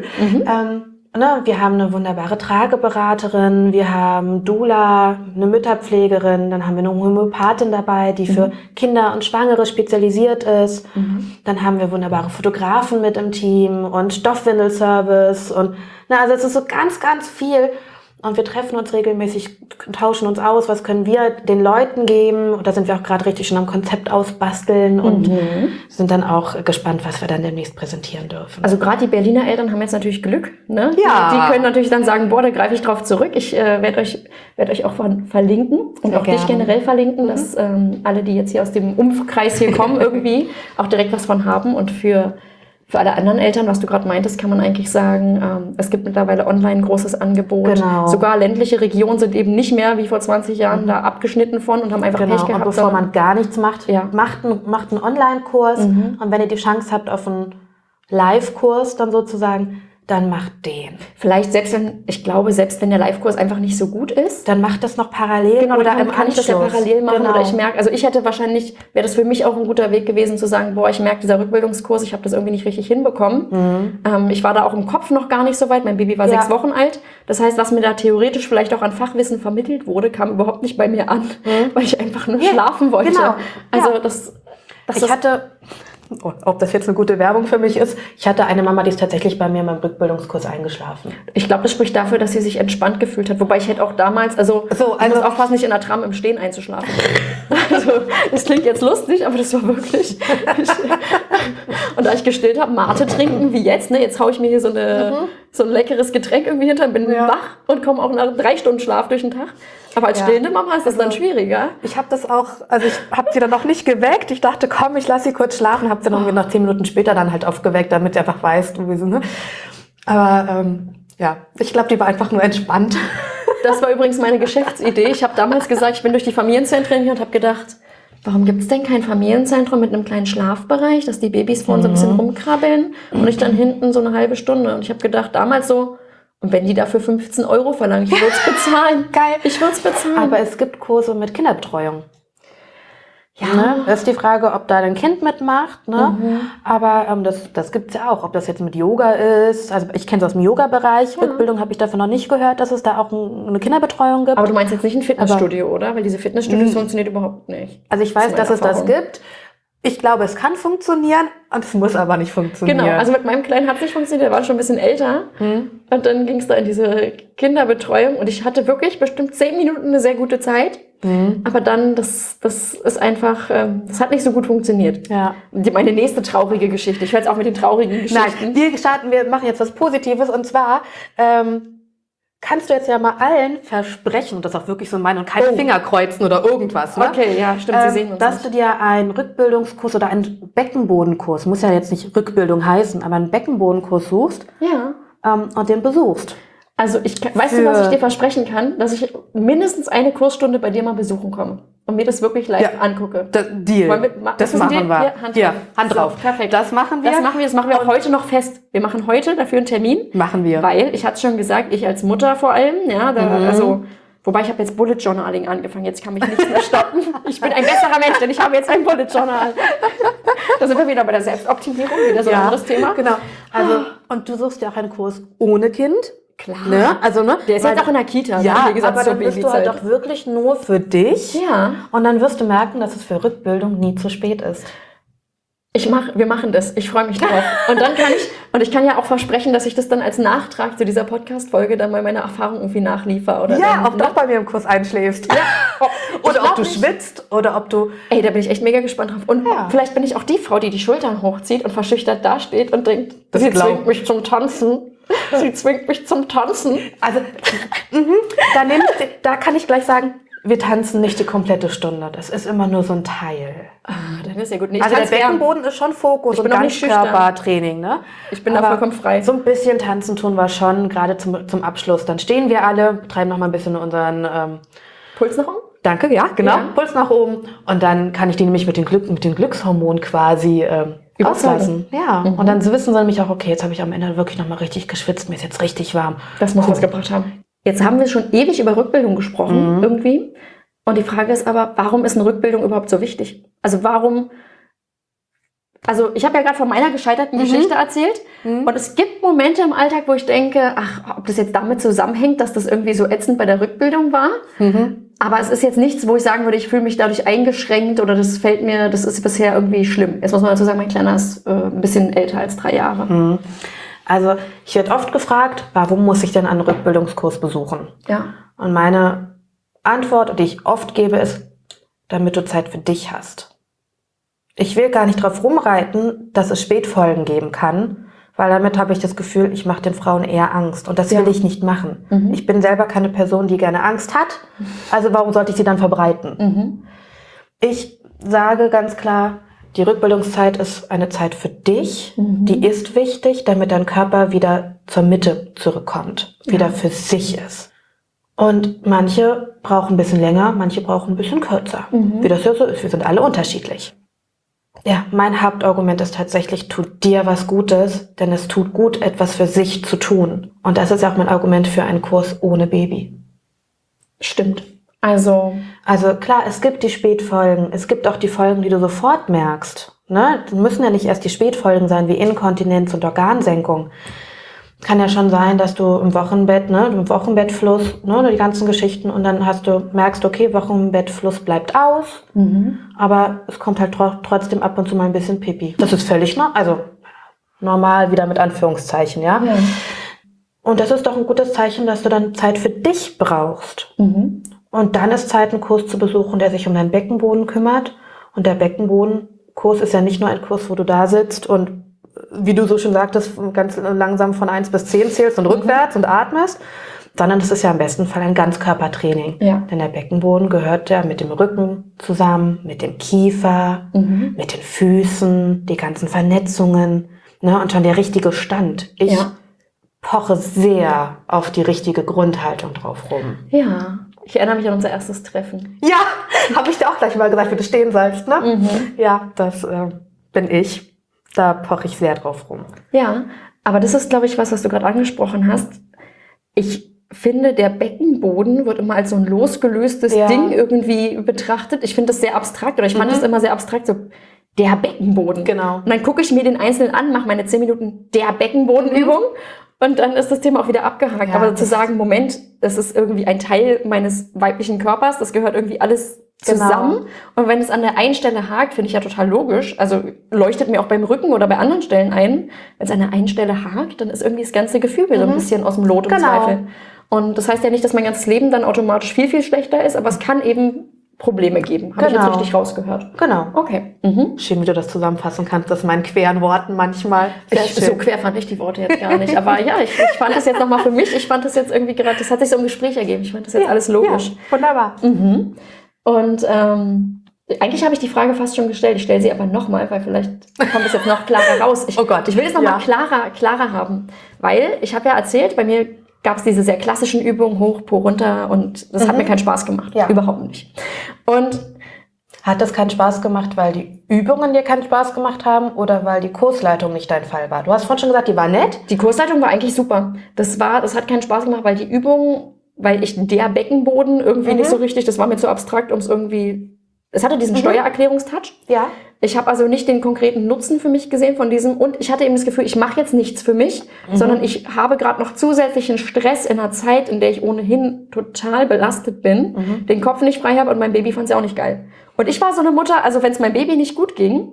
Wir haben eine wunderbare Trageberaterin, wir haben Doula, eine Mütterpflegerin, dann haben wir eine Homöopathin dabei, die für Kinder und Schwangere spezialisiert ist. Dann haben wir wunderbare Fotografen mit im Team und Stoffwindelservice und also es ist so ganz, ganz viel. Und wir treffen uns regelmäßig, tauschen uns aus, was können wir den Leuten geben. Und da sind wir auch gerade richtig schon am Konzept ausbasteln und sind dann auch gespannt, was wir dann demnächst präsentieren dürfen. Also gerade die Berliner Eltern haben jetzt natürlich Glück. Ne? Ja. Die können natürlich dann sagen, da greife ich drauf zurück. Ich werde euch auch verlinken und Sehr auch dich gerne. generell verlinken, dass alle, die jetzt hier aus dem Umkreis hier kommen, irgendwie auch direkt was von haben. Und für alle anderen Eltern, was du gerade meintest, kann man eigentlich sagen, es gibt mittlerweile online ein großes Angebot. Genau. Sogar ländliche Regionen sind eben nicht mehr wie vor 20 Jahren da abgeschnitten von und haben einfach Pech gehabt. Und bevor man gar nichts macht, Ja. macht einen Online-Kurs. Und wenn ihr die Chance habt auf einen Live-Kurs dann sozusagen, dann macht den. Vielleicht selbst wenn der Live-Kurs einfach nicht so gut ist, Dann macht das noch parallel genau, oder dann kann ich das ja Anschluss. parallel machen. Genau. Oder ich merke, also ich hätte wahrscheinlich, wäre das für mich auch ein guter Weg gewesen zu sagen, ich merke, dieser Rückbildungskurs, ich habe das irgendwie nicht richtig hinbekommen. Ich war da auch im Kopf noch gar nicht so weit, mein Baby war 6 Wochen alt. Das heißt, was mir da theoretisch vielleicht auch an Fachwissen vermittelt wurde, kam überhaupt nicht bei mir an, weil ich einfach nur schlafen wollte. Genau. Also Ja. Ich hatte, ob das jetzt eine gute Werbung für mich ist, ich hatte eine Mama, die ist tatsächlich bei mir in meinem Rückbildungskurs eingeschlafen. Ich glaube, das spricht dafür, dass sie sich entspannt gefühlt hat. Wobei ich hätte auch damals, ich muss aufpassen, nicht in der Tram im Stehen einzuschlafen. Also, das klingt jetzt lustig, aber das war wirklich. Und da ich gestillt habe, Mate trinken, wie jetzt, ne? Jetzt haue ich mir hier so ein leckeres Getränk irgendwie hinter, bin wach und komme auch nach 3 Stunden Schlaf durch den Tag. Aber als stillende Mama ist das dann schwieriger. Ich habe das auch, ich habe sie dann noch nicht geweckt. Ich dachte, komm, ich lasse sie kurz schlafen. Habe sie dann irgendwie noch 10 Minuten später dann halt aufgeweckt, damit sie einfach weiß, wie sie, ne? Aber ich glaube, die war einfach nur entspannt. Das war übrigens meine Geschäftsidee. Ich habe damals gesagt, ich bin durch die Familienzentren hier und habe gedacht, warum gibt es denn kein Familienzentrum mit einem kleinen Schlafbereich, dass die Babys vorne so ein bisschen rumkrabbeln und ich dann hinten so eine halbe Stunde. Und ich habe gedacht, damals so, und wenn die dafür 15 € verlangen, ich würde es bezahlen. Geil. Ich würde es bezahlen. Aber es gibt Kurse mit Kinderbetreuung. Ja. Ne? Das ist die Frage, ob da ein Kind mitmacht. Ne? Aber das gibt es ja auch. Ob das jetzt mit Yoga ist. Also ich kenne es aus dem Yoga-Bereich. Rückbildung habe ich davon noch nicht gehört, dass es da auch eine Kinderbetreuung gibt. Aber du meinst jetzt nicht ein Fitnessstudio, oder? Weil diese Fitnessstudios funktionieren überhaupt nicht. Also ich weiß, dass es das Erfahrung. gibt. Ich glaube, es kann funktionieren und es muss aber nicht funktionieren. Genau, also mit meinem Kleinen hat es nicht funktioniert, der war schon ein bisschen älter. Und dann ging es da in diese Kinderbetreuung und ich hatte wirklich bestimmt 10 Minuten eine sehr gute Zeit. Aber dann, das ist einfach, das hat nicht so gut funktioniert. Ja. Meine nächste traurige Geschichte. Ich höre jetzt auch mit den traurigen Geschichten. Nein, wir machen jetzt was Positives und zwar kannst du jetzt ja mal allen versprechen, und das auch wirklich so meinen und keine Finger kreuzen oder irgendwas. Ne? Okay, ja, stimmt, Sie sehen uns dass du dir einen Rückbildungskurs oder einen Beckenbodenkurs, muss ja jetzt nicht Rückbildung heißen, aber einen Beckenbodenkurs suchst und den besuchst. Also weißt du, was ich dir versprechen kann? Dass ich mindestens eine Kursstunde bei dir mal besuchen komme und mir das wirklich live angucke. Deal. Das machen wir. Hier, Hand drauf. So, perfekt. Das machen wir. Das machen wir auch heute noch fest. Wir machen heute dafür einen Termin. Machen wir. Weil, ich hatte es schon gesagt, ich als Mutter vor allem, wobei ich habe jetzt Bullet Journaling angefangen, jetzt kann mich nichts mehr stoppen. Ich bin ein besserer Mensch, denn ich habe jetzt ein Bullet Journal. Da sind wir wieder bei der Selbstoptimierung, wieder so ein anderes Thema. Genau. Also, und du suchst ja auch einen Kurs ohne Kind. Klar. Ne? Also, ne? Der ist jetzt auch in der Kita, ja, wie gesagt, aber zur dann bist du Babyzeit. halt doch wirklich nur für dich. Ja. Und dann wirst du merken, dass es für Rückbildung nie zu spät ist. Wir machen das. Ich freue mich drauf. Und ich kann ja auch versprechen, dass ich das dann als Nachtrag zu dieser Podcast-Folge dann mal meine Erfahrung irgendwie nachliefer. Oder ob du auch bei mir im Kurs einschläfst. Ja. Oder ob du schwitzt oder ob du... Ey, da bin ich echt mega gespannt drauf. Und vielleicht bin ich auch die Frau, die die Schultern hochzieht und verschüchtert dasteht und denkt, sie zwingt mich zum Tanzen. Sie zwingt mich zum Tanzen. Also, da kann ich gleich sagen, wir tanzen nicht die komplette Stunde. Das ist immer nur so ein Teil. Dann ist ja gut. Nee, also der Beckenboden ist schon Fokus und Ganzkörpertraining. Ne? Ich bin da vollkommen frei. So ein bisschen tanzen tun wir schon, gerade zum Abschluss. Dann stehen wir alle, treiben noch mal ein bisschen unseren... Puls nach oben? Danke, ja, genau. Ja. Puls nach oben. Und dann kann ich die nämlich mit den Glückshormonen quasi auslassen. Ja. Und dann wissen sie nämlich auch, okay, jetzt habe ich am Ende wirklich noch mal richtig geschwitzt, mir ist jetzt richtig warm. Das muss was gebracht haben. Jetzt haben wir schon ewig über Rückbildung gesprochen, irgendwie. Und die Frage ist aber, warum ist eine Rückbildung überhaupt so wichtig? Also warum... Also ich habe ja gerade von meiner gescheiterten Geschichte erzählt und es gibt Momente im Alltag, wo ich denke, ach, ob das jetzt damit zusammenhängt, dass das irgendwie so ätzend bei der Rückbildung war. Aber es ist jetzt nichts, wo ich sagen würde, ich fühle mich dadurch eingeschränkt oder das ist bisher irgendwie schlimm. Jetzt muss man dazu sagen, mein Kleiner ist ein bisschen älter als 3 Jahre. Also ich werde oft gefragt, warum muss ich denn einen Rückbildungskurs besuchen? Ja. Und meine Antwort, die ich oft gebe, ist, damit du Zeit für dich hast. Ich will gar nicht drauf rumreiten, dass es Spätfolgen geben kann, weil damit habe ich das Gefühl, ich mache den Frauen eher Angst. Und das will ich nicht machen. Ich bin selber keine Person, die gerne Angst hat. Also warum sollte ich sie dann verbreiten? Ich sage ganz klar, die Rückbildungszeit ist eine Zeit für dich. Die ist wichtig, damit dein Körper wieder zur Mitte zurückkommt, wieder für sich ist. Und manche brauchen ein bisschen länger, manche brauchen ein bisschen kürzer. Wie das ja so ist, wir sind alle unterschiedlich. Ja, mein Hauptargument ist tatsächlich, tut dir was Gutes, denn es tut gut, etwas für sich zu tun. Und das ist auch mein Argument für einen Kurs ohne Baby. Stimmt. Also klar, es gibt die Spätfolgen, es gibt auch die Folgen, die du sofort merkst. Ne? Das müssen ja nicht erst die Spätfolgen sein, wie Inkontinenz und Organsenkung. Kann ja schon sein, dass du im Wochenbett, im Wochenbettfluss, die ganzen Geschichten und dann merkst du, okay, Wochenbettfluss bleibt aus, aber es kommt halt trotzdem ab und zu mal ein bisschen Pipi. Das ist völlig normal, wieder mit Anführungszeichen, ja. Und das ist doch ein gutes Zeichen, dass du dann Zeit für dich brauchst. Und dann ist Zeit, einen Kurs zu besuchen, der sich um deinen Beckenboden kümmert. Und der Beckenbodenkurs ist ja nicht nur ein Kurs, wo du da sitzt und wie du so schon sagtest, ganz langsam von 1 bis 10 zählst und rückwärts und atmest, sondern das ist ja im besten Fall ein Ganzkörpertraining. Ja. Denn der Beckenboden gehört ja mit dem Rücken zusammen, mit dem Kiefer, mit den Füßen, die ganzen Vernetzungen, und schon der richtige Stand. Ich poche sehr auf die richtige Grundhaltung drauf rum. Ja, ich erinnere mich an unser erstes Treffen. Ja, habe ich dir auch gleich mal gesagt, wie du stehen sollst, ne? Ja, das bin ich. Da poche ich sehr drauf rum. Ja, aber das ist, glaube ich, was du gerade angesprochen hast. Ich finde, der Beckenboden wird immer als so ein losgelöstes Ding irgendwie betrachtet. Ich finde das sehr abstrakt, oder ich fand das immer sehr abstrakt, so der Beckenboden. Genau. Und dann gucke ich mir den Einzelnen an, mache meine 10 Minuten der Beckenbodenübung und dann ist das Thema auch wieder abgehakt. Ja, aber zu sagen, Moment, das ist irgendwie ein Teil meines weiblichen Körpers, das gehört irgendwie alles zusammen. Genau. Und wenn es an der einen Stelle hakt, finde ich ja total logisch. Also leuchtet mir auch beim Rücken oder bei anderen Stellen ein. Wenn es an der einen Stelle hakt, dann ist irgendwie das ganze Gefühl so ein bisschen aus dem Lot im Zweifel. Und das heißt ja nicht, dass mein ganzes Leben dann automatisch viel, viel schlechter ist, aber es kann eben Probleme geben. Habe ich jetzt richtig rausgehört. Genau. Okay. Schön, wie du das zusammenfassen kannst, das meinen queren Worten manchmal. So quer fand ich die Worte jetzt gar nicht. Aber ja, ich fand das jetzt nochmal für mich. Ich fand das jetzt irgendwie gerade, das hat sich so im Gespräch ergeben. Ich fand das jetzt alles logisch. Ja, wunderbar. Und eigentlich habe ich die Frage fast schon gestellt. Ich stelle sie aber nochmal, weil vielleicht kommt es jetzt noch klarer raus. Ich will es nochmal klarer haben. Weil ich habe ja erzählt, bei mir gab es diese sehr klassischen Übungen, hoch, po, runter. Und das hat mir keinen Spaß gemacht. Ja. Überhaupt nicht. Und hat das keinen Spaß gemacht, weil die Übungen dir keinen Spaß gemacht haben oder weil die Kursleitung nicht dein Fall war? Du hast vorhin schon gesagt, die war nett. Die Kursleitung war eigentlich super. Das hat keinen Spaß gemacht, weil die Übungen, weil der Beckenboden irgendwie nicht so richtig, das war mir zu abstrakt, es hatte diesen Steuererklärungstouch. Ja. Ich habe also nicht den konkreten Nutzen für mich gesehen von diesem und ich hatte eben das Gefühl, ich mache jetzt nichts für mich, sondern ich habe gerade noch zusätzlichen Stress in einer Zeit, in der ich ohnehin total belastet bin, den Kopf nicht frei habe und mein Baby fand es ja auch nicht geil. Und ich war so eine Mutter, also wenn es meinem Baby nicht gut ging,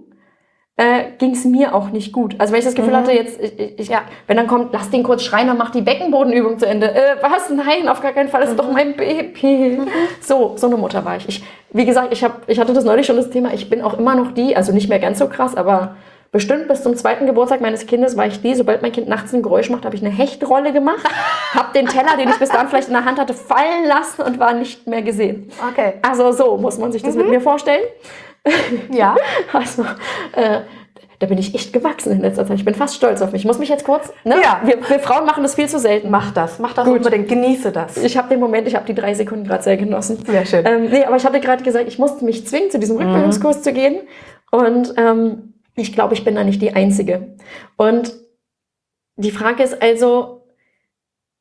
ging es mir auch nicht gut. Also wenn ich das Gefühl hatte, jetzt, wenn dann kommt, lass den kurz schreien, dann mach die Beckenbodenübung zu Ende. Was? Nein, auf gar keinen Fall, das ist doch mein Baby. So eine Mutter war ich. Wie gesagt, ich hatte das neulich schon das Thema, ich bin auch immer noch die, also nicht mehr ganz so krass, aber bestimmt bis zum 2. Geburtstag meines Kindes war ich die, sobald mein Kind nachts ein Geräusch macht, habe ich eine Hechtrolle gemacht, habe den Teller, den ich bis dahin vielleicht in der Hand hatte, fallen lassen und war nicht mehr gesehen. Okay. Also so muss man sich das mit mir vorstellen. Ja. Also, da bin ich echt gewachsen in letzter Zeit. Ich bin fast stolz auf mich. Ich muss mich jetzt kurz, Ja. Wir Frauen machen das viel zu selten. Mach das Gut. unbedingt, genieße das. Ich habe die 3 Sekunden gerade sehr genossen. Sehr schön. Aber ich hatte gerade gesagt, ich musste mich zwingen, zu diesem Rückbildungskurs zu gehen. Und ich glaube, ich bin da nicht die Einzige. Und die Frage ist also,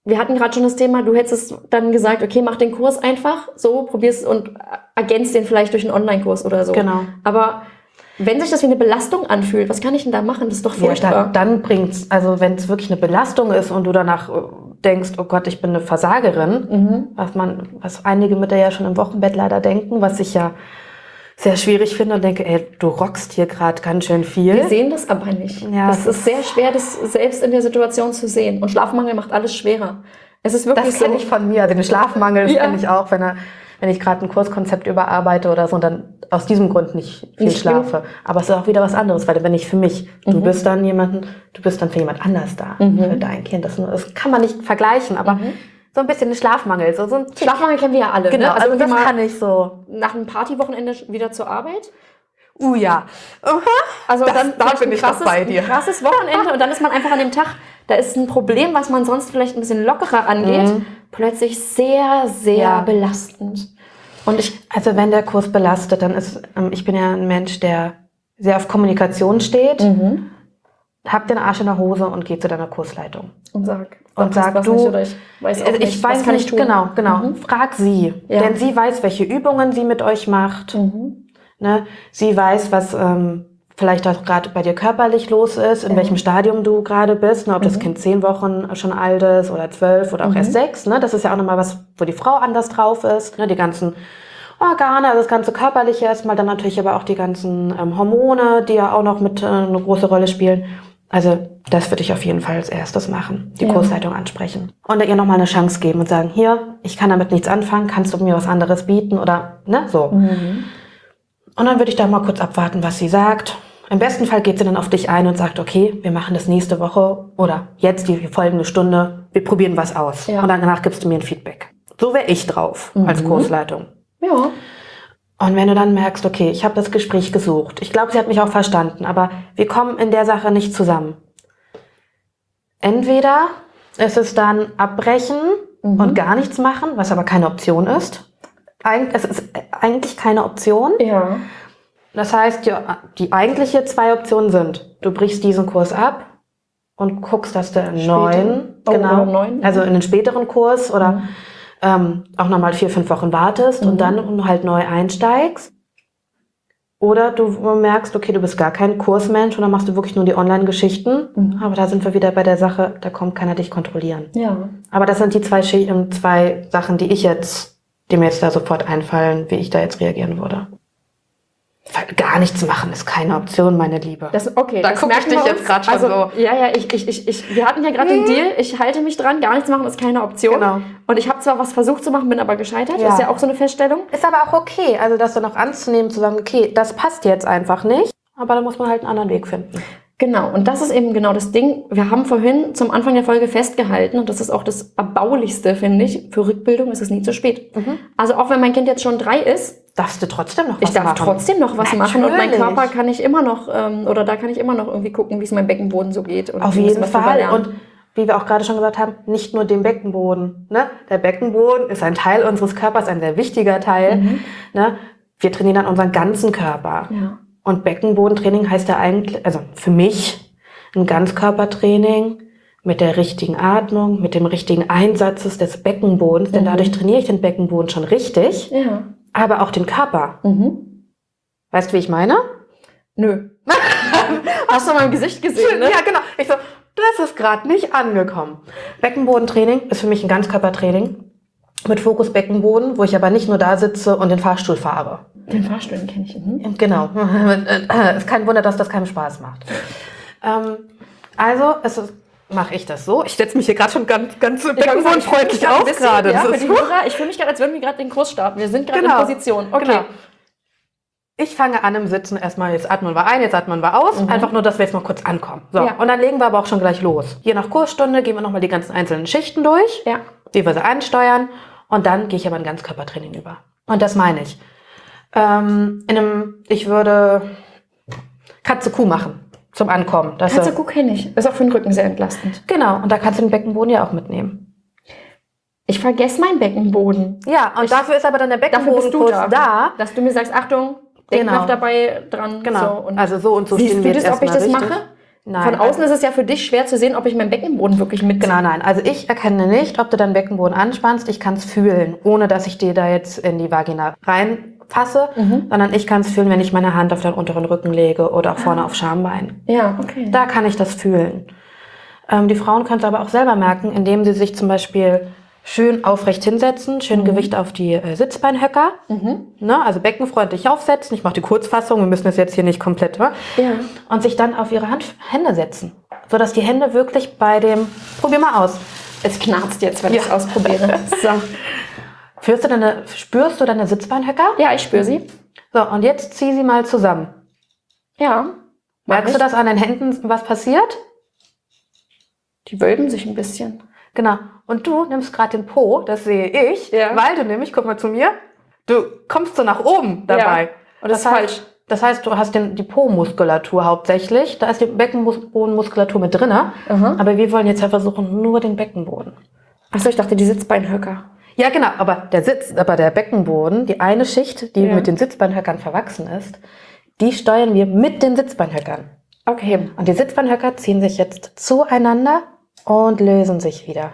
wir hatten gerade schon das Thema, du hättest dann gesagt, okay, mach den Kurs einfach so, probier's und ergänzt den vielleicht durch einen Online-Kurs oder so. Genau. Aber wenn sich das wie eine Belastung anfühlt, was kann ich denn da machen? Das ist doch furchtbar. Ja, dann bringt's, also wenn es wirklich eine Belastung ist und du danach denkst, oh Gott, ich bin eine Versagerin, was einige Mütter ja schon im Wochenbett leider denken, was ich ja sehr schwierig finde und denke, ey, du rockst hier gerade ganz schön viel. Wir sehen das aber nicht. Ja, das ist sehr schwer, das selbst in der Situation zu sehen. Und Schlafmangel macht alles schwerer. Es ist wirklich das kenne ich von mir. Also den Schlafmangel kenne ich auch, wenn ich gerade ein Kurskonzept überarbeite oder so und dann aus diesem Grund nicht viel schlafe. Aber es ist auch wieder was anderes, weil wenn ich für mich, du bist dann für jemand anders da, für dein Kind. Das kann man nicht vergleichen, aber so ein bisschen ein Schlafmangel. So ein Schlafmangel kennen wir ja alle. Genau, ne? also das kann ich so. Nach einem Partywochenende wieder zur Arbeit. Ja. Also dann da bin ich doch bei dir. Ein krasses Wochenende und dann ist man einfach an dem Tag, da ist ein Problem, was man sonst vielleicht ein bisschen lockerer angeht, plötzlich sehr, sehr belastend. Und also wenn der Kurs belastet, dann ist, ich bin ja ein Mensch, der sehr auf Kommunikation steht, hab den Arsch in der Hose und geh zu deiner Kursleitung. Und sag du, ich weiß nicht, genau. Frag sie, denn sie weiß, welche Übungen sie mit euch macht. Ne? Sie weiß, was vielleicht auch gerade bei dir körperlich los ist, in welchem Stadium du gerade bist, ne? Ob das Kind 10 Wochen schon alt ist oder 12 oder auch erst 6. Ne? Das ist ja auch nochmal was, wo die Frau anders drauf ist. Ne? Die ganzen Organe, also das ganze Körperliche erstmal, dann natürlich aber auch die ganzen Hormone, die ja auch noch mit eine große Rolle spielen. Also das würde ich auf jeden Fall als erstes machen, die Kursleitung ansprechen. Und ihr nochmal eine Chance geben und sagen, hier, ich kann damit nichts anfangen, kannst du mir was anderes bieten oder ne, so. Und dann würde ich da mal kurz abwarten, was sie sagt. Im besten Fall geht sie dann auf dich ein und sagt, okay, wir machen das nächste Woche oder jetzt die folgende Stunde, wir probieren was aus. Und danach gibst du mir ein Feedback. So wäre ich drauf als Kursleitung. Ja. Und wenn du dann merkst, okay, ich habe das Gespräch gesucht, ich glaube, sie hat mich auch verstanden, aber wir kommen in der Sache nicht zusammen. Entweder ist es dann abbrechen und gar nichts machen, was aber keine Option ist. Es ist eigentlich keine Option. Ja. Das heißt, die eigentliche 2 Optionen sind, du brichst diesen Kurs ab und guckst, dass du einen neuen, also in den späteren Kurs oder auch nochmal 4-5 Wochen wartest und dann halt neu einsteigst. Oder du merkst, okay, du bist gar kein Kursmensch und dann machst du wirklich nur die Online-Geschichten. Aber da sind wir wieder bei der Sache, da kommt keiner dich kontrollieren. Ja. Aber das sind die 2 Sachen, die mir jetzt da sofort einfallen, wie ich da jetzt reagieren würde. Gar nichts machen ist keine Option, meine Liebe. Da gucke ich dich jetzt gerade schon so. Ja, wir hatten ja gerade den Deal, ich halte mich dran, gar nichts machen ist keine Option. Genau. Und ich habe zwar was versucht zu machen, bin aber gescheitert. Ja. Das ist ja auch so eine Feststellung. Ist aber auch okay, also das dann auch anzunehmen, zu sagen, okay, das passt jetzt einfach nicht, aber da muss man halt einen anderen Weg finden. Genau, und das ist eben genau das Ding. Wir haben vorhin zum Anfang der Folge festgehalten, und das ist auch das Erbaulichste, finde ich, für Rückbildung ist es nie zu spät. Also auch wenn mein Kind jetzt schon 3 ist, darfst du trotzdem noch was machen. Ich darf trotzdem noch was machen und mein Körper kann ich immer noch, da kann ich immer noch irgendwie gucken, wie es meinem Beckenboden so geht. Und auf jeden Fall. Und wie wir auch gerade schon gesagt haben, nicht nur den Beckenboden. Ne? Der Beckenboden ist ein Teil unseres Körpers, ein sehr wichtiger Teil. Ne? Wir trainieren dann unseren ganzen Körper. Ja. Und Beckenbodentraining heißt ja eigentlich, also für mich, ein Ganzkörpertraining mit der richtigen Atmung, mit dem richtigen Einsatz des Beckenbodens, denn dadurch trainiere ich den Beckenboden schon richtig, aber auch den Körper. Weißt du, wie ich meine? Nö. Hast du mein Gesicht gesehen, ne? Ja, genau. Ich so, das ist gerade nicht angekommen. Beckenbodentraining ist für mich ein Ganzkörpertraining mit Fokus Beckenboden, wo ich aber nicht nur da sitze und den Fahrstuhl fahre. Den Fahrstuhl kenne ich. Genau. Ist kein Wunder, dass das keinen Spaß macht. Also mache ich das so. Ich setze mich hier gerade schon ganz beckenbodenfreundlich auf gerade. Ja, für die Hörer, ich fühle mich gerade, als würden wir gerade den Kurs starten. Wir sind gerade in Position. Okay. Genau. Ich fange an im Sitzen erstmal, jetzt atmen wir ein, jetzt atmen wir aus. Einfach nur, dass wir jetzt mal kurz ankommen. So. Ja. Und dann legen wir aber auch schon gleich los. Je nach Kursstunde gehen wir nochmal die ganzen einzelnen Schichten durch, wie wir sie ansteuern. Und dann gehe ich aber in Ganzkörpertraining über. Und das meine ich. Ich würde Katze-Kuh machen zum Ankommen. Katze-Kuh kenne ich. Ist auch für den Rücken sehr entlastend. Genau. Und da kannst du den Beckenboden ja auch mitnehmen. Ich vergesse meinen Beckenboden. Ja, und dafür ist aber dann der Beckenbodenkurs da. Dass du mir sagst, Achtung, denk noch dabei dran. Genau. So, und also so und so stehen wir jetzt erstmal richtig. Ob ich das mache? Nein, von außen ist es ja für dich schwer zu sehen, ob ich meinen Beckenboden wirklich mit... Genau, nein. Also ich erkenne nicht, ob du deinen Beckenboden anspannst. Ich kann es fühlen, ohne dass ich dir da jetzt in die Vagina reinfasse, sondern ich kann es fühlen, wenn ich meine Hand auf deinen unteren Rücken lege oder auch vorne auf Schambein. Ja, okay. Da kann ich das fühlen. Die Frauen können es aber auch selber merken, indem sie sich zum Beispiel schön aufrecht hinsetzen, schön Gewicht auf die Sitzbeinhöcker, ne, also beckenfreundlich aufsetzen. Ich mache die Kurzfassung, wir müssen das jetzt hier nicht komplett, ne? Ja. Und sich dann auf ihre Hände setzen, sodass die Hände wirklich bei dem, probier mal aus. Es knarzt jetzt, wenn ich es ausprobiere. So. Spürst du deine Sitzbeinhöcker? Ja, ich spüre sie. So, und jetzt zieh sie mal zusammen. Ja. Merkst du, dass an den Händen was passiert? Die wölben sich ein bisschen. Genau. Und du nimmst gerade den Po, das sehe ich, weil du nämlich, guck mal zu mir, du kommst so nach oben dabei. Ja. Und das ist falsch. Das heißt, du hast die Po-Muskulatur hauptsächlich, da ist die Beckenbodenmuskulatur mit drin, aber wir wollen jetzt ja versuchen, nur den Beckenboden. Achso, ich dachte, die Sitzbeinhöcker. Ja, genau, aber der Beckenboden, die eine Schicht, die mit den Sitzbeinhöckern verwachsen ist, die steuern wir mit den Sitzbeinhöckern. Okay. Und die Sitzbeinhöcker ziehen sich jetzt zueinander und lösen sich wieder.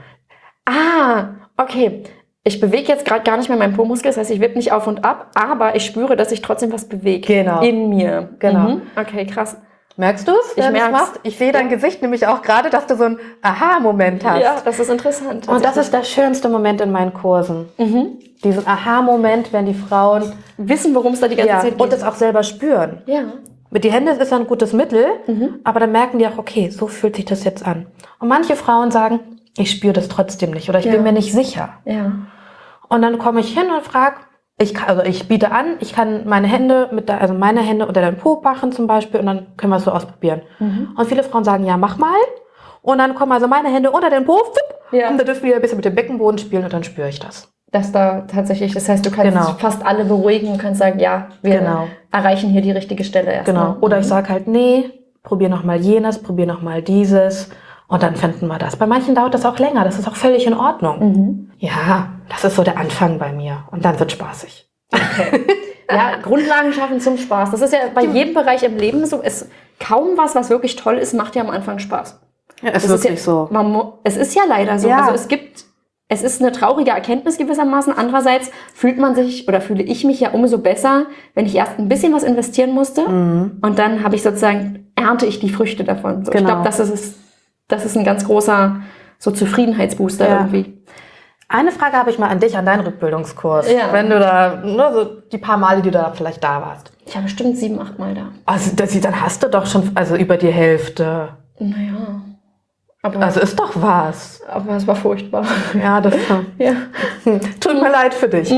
Ah, okay. Ich bewege jetzt gerade gar nicht mehr meinen Po-Muskel, das heißt, ich wippe nicht auf und ab, aber ich spüre, dass sich trotzdem was bewegt. Genau. In mir. Genau. Okay, krass. Merkst du es? Ich merk's. Ich sehe dein Gesicht nämlich auch gerade, dass du so einen Aha-Moment hast. Ja, das ist interessant. Und das ist der schönste Moment in meinen Kursen. Diesen Aha-Moment, wenn die Frauen wissen, worum es da die ganze Zeit geht. Und es auch selber spüren. Ja. Mit die Hände ist ein gutes Mittel, aber dann merken die auch, okay, so fühlt sich das jetzt an. Und manche Frauen sagen, ich spüre das trotzdem nicht oder ich bin mir nicht sicher. Ja. Und dann komme ich hin und frage, ich biete an, ich kann meine Hände unter deinen Po machen zum Beispiel und dann können wir es so ausprobieren. Und viele Frauen sagen, ja, mach mal. Und dann kommen also meine Hände unter den Po und dann dürfen wir ein bisschen mit dem Beckenboden spielen und dann spüre ich das. Dass da tatsächlich, das heißt, du kannst fast alle beruhigen und kannst sagen, ja, wir erreichen hier die richtige Stelle erst. Genau. Oder ich sage halt, nee, probier noch mal jenes, probier noch mal dieses und dann finden wir das. Bei manchen dauert das auch länger, das ist auch völlig in Ordnung. Ja, das ist so der Anfang bei mir und dann wird spaßig. Okay. Ja, Grundlagen schaffen zum Spaß. Das ist ja bei jedem Bereich im Leben so. Kaum was wirklich toll ist, macht ja am Anfang Spaß. Ja, es ist wirklich so. Es ist ja leider so. Ja. Also es ist eine traurige Erkenntnis gewissermaßen. Andererseits fühle ich mich ja umso besser, wenn ich erst ein bisschen was investieren musste und dann ernte ich die Früchte davon. So, Genau. Ich glaube, das ist ein ganz großer so Zufriedenheitsbooster irgendwie. Eine Frage habe ich mal an dich, an deinen Rückbildungskurs. Ja. Wenn du da, so die paar Male, die du da vielleicht da warst. Ich war bestimmt 7, 8 Mal da. Also dann hast du doch schon über die Hälfte. Naja. Also ist doch was. Aber es war furchtbar. Ja, das Ja. tut mir leid für dich.